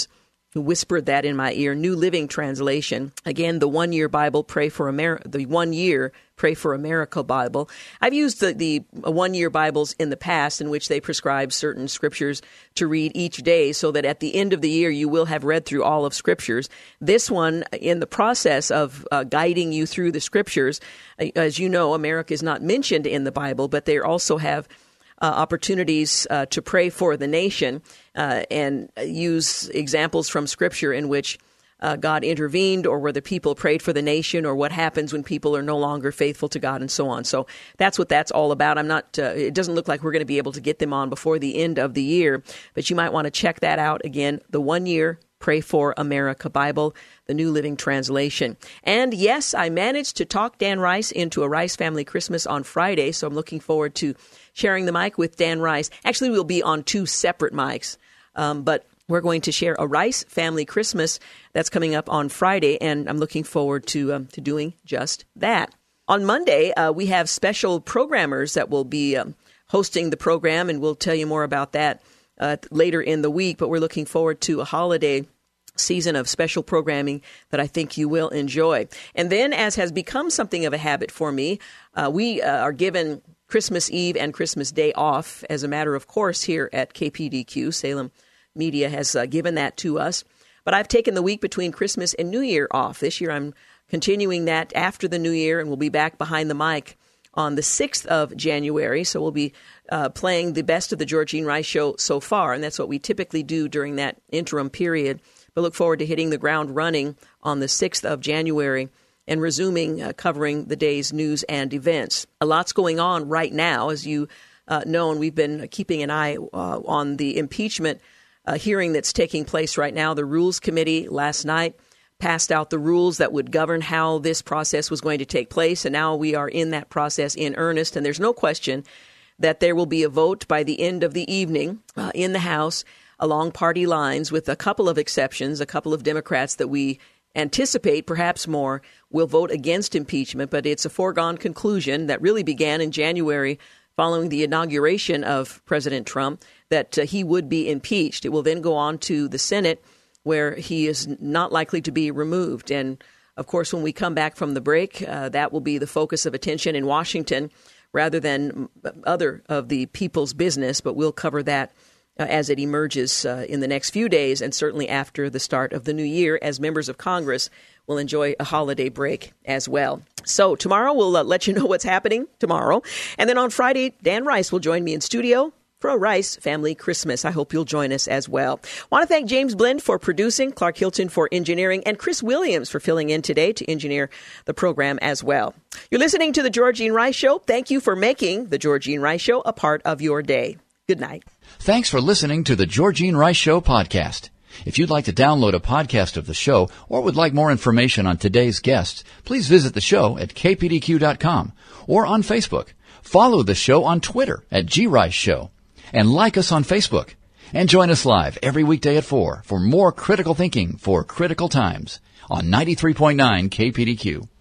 who whispered that in my ear. New Living Translation. Again, the One Year Bible, Pray for America, the One Year Pray for America Bible. I've used the, the One Year Bibles in the past, in which they prescribe certain scriptures to read each day, so that at the end of the year you will have read through all of scriptures. This one, in the process of uh, guiding you through the scriptures, as you know, America is not mentioned in the Bible, but they also have Uh, opportunities uh, to pray for the nation uh, and use examples from Scripture in which uh, God intervened, or where the people prayed for the nation, or what happens when people are no longer faithful to God, and so on. So that's what that's all about. I'm not. Uh, it doesn't look like we're going to be able to get them on before the end of the year, but you might want to check that out. Again, the One Year Pray for America Bible, the New Living Translation. And yes, I managed to talk Dan Rice into a Rice Family Christmas on Friday, so I'm looking forward to sharing the mic with Dan Rice. Actually, we'll be on two separate mics, um, but we're going to share a Rice Family Christmas that's coming up on Friday, and I'm looking forward to um, to doing just that. On Monday, uh, we have special programmers that will be um, hosting the program, and we'll tell you more about that uh, later in the week, but we're looking forward to a holiday season of special programming that I think you will enjoy. And then, as has become something of a habit for me, uh, we uh, are given Christmas Eve and Christmas Day off as a matter of course here at K P D Q. Salem Media has uh, given that to us. But I've taken the week between Christmas and New Year off. This year I'm continuing that after the New Year, and we'll be back behind the mic on the sixth of January. So we'll be uh, playing the best of the Georgene Rice Show so far, and that's what we typically do during that interim period. But look forward to hitting the ground running on the sixth of January and resuming uh, covering the day's news and events. A lot's going on right now, as you uh, know, and we've been keeping an eye uh, on the impeachment uh, hearing that's taking place right now. The Rules Committee last night passed out the rules that would govern how this process was going to take place, and now we are in that process in earnest, and there's no question that there will be a vote by the end of the evening uh, in the House along party lines, with a couple of exceptions, a couple of Democrats that we anticipate, perhaps more, will vote against impeachment. But it's a foregone conclusion that really began in January following the inauguration of President Trump that uh, he would be impeached. It will then go on to the Senate, where he is not likely to be removed. And, of course, when we come back from the break, uh, that will be the focus of attention in Washington rather than other of the people's business. But we'll cover that Uh, as it emerges uh, in the next few days, and certainly after the start of the new year, as members of Congress will enjoy a holiday break as well. So tomorrow we'll uh, let you know what's happening tomorrow. And then on Friday, Dan Rice will join me in studio for a Rice Family Christmas. I hope you'll join us as well. Want to thank James Blend for producing, Clark Hilton for engineering, and Chris Williams for filling in today to engineer the program as well. You're listening to The Georgene Rice Show. Thank you for making The Georgene Rice Show a part of your day. Good night. Thanks for listening to the Georgene Rice Show podcast. If you'd like to download a podcast of the show or would like more information on today's guests, please visit the show at k p d q dot com or on Facebook. Follow the show on Twitter at G Rice Show and like us on Facebook. And join us live every weekday at four for more critical thinking for critical times on ninety-three point nine K P D Q.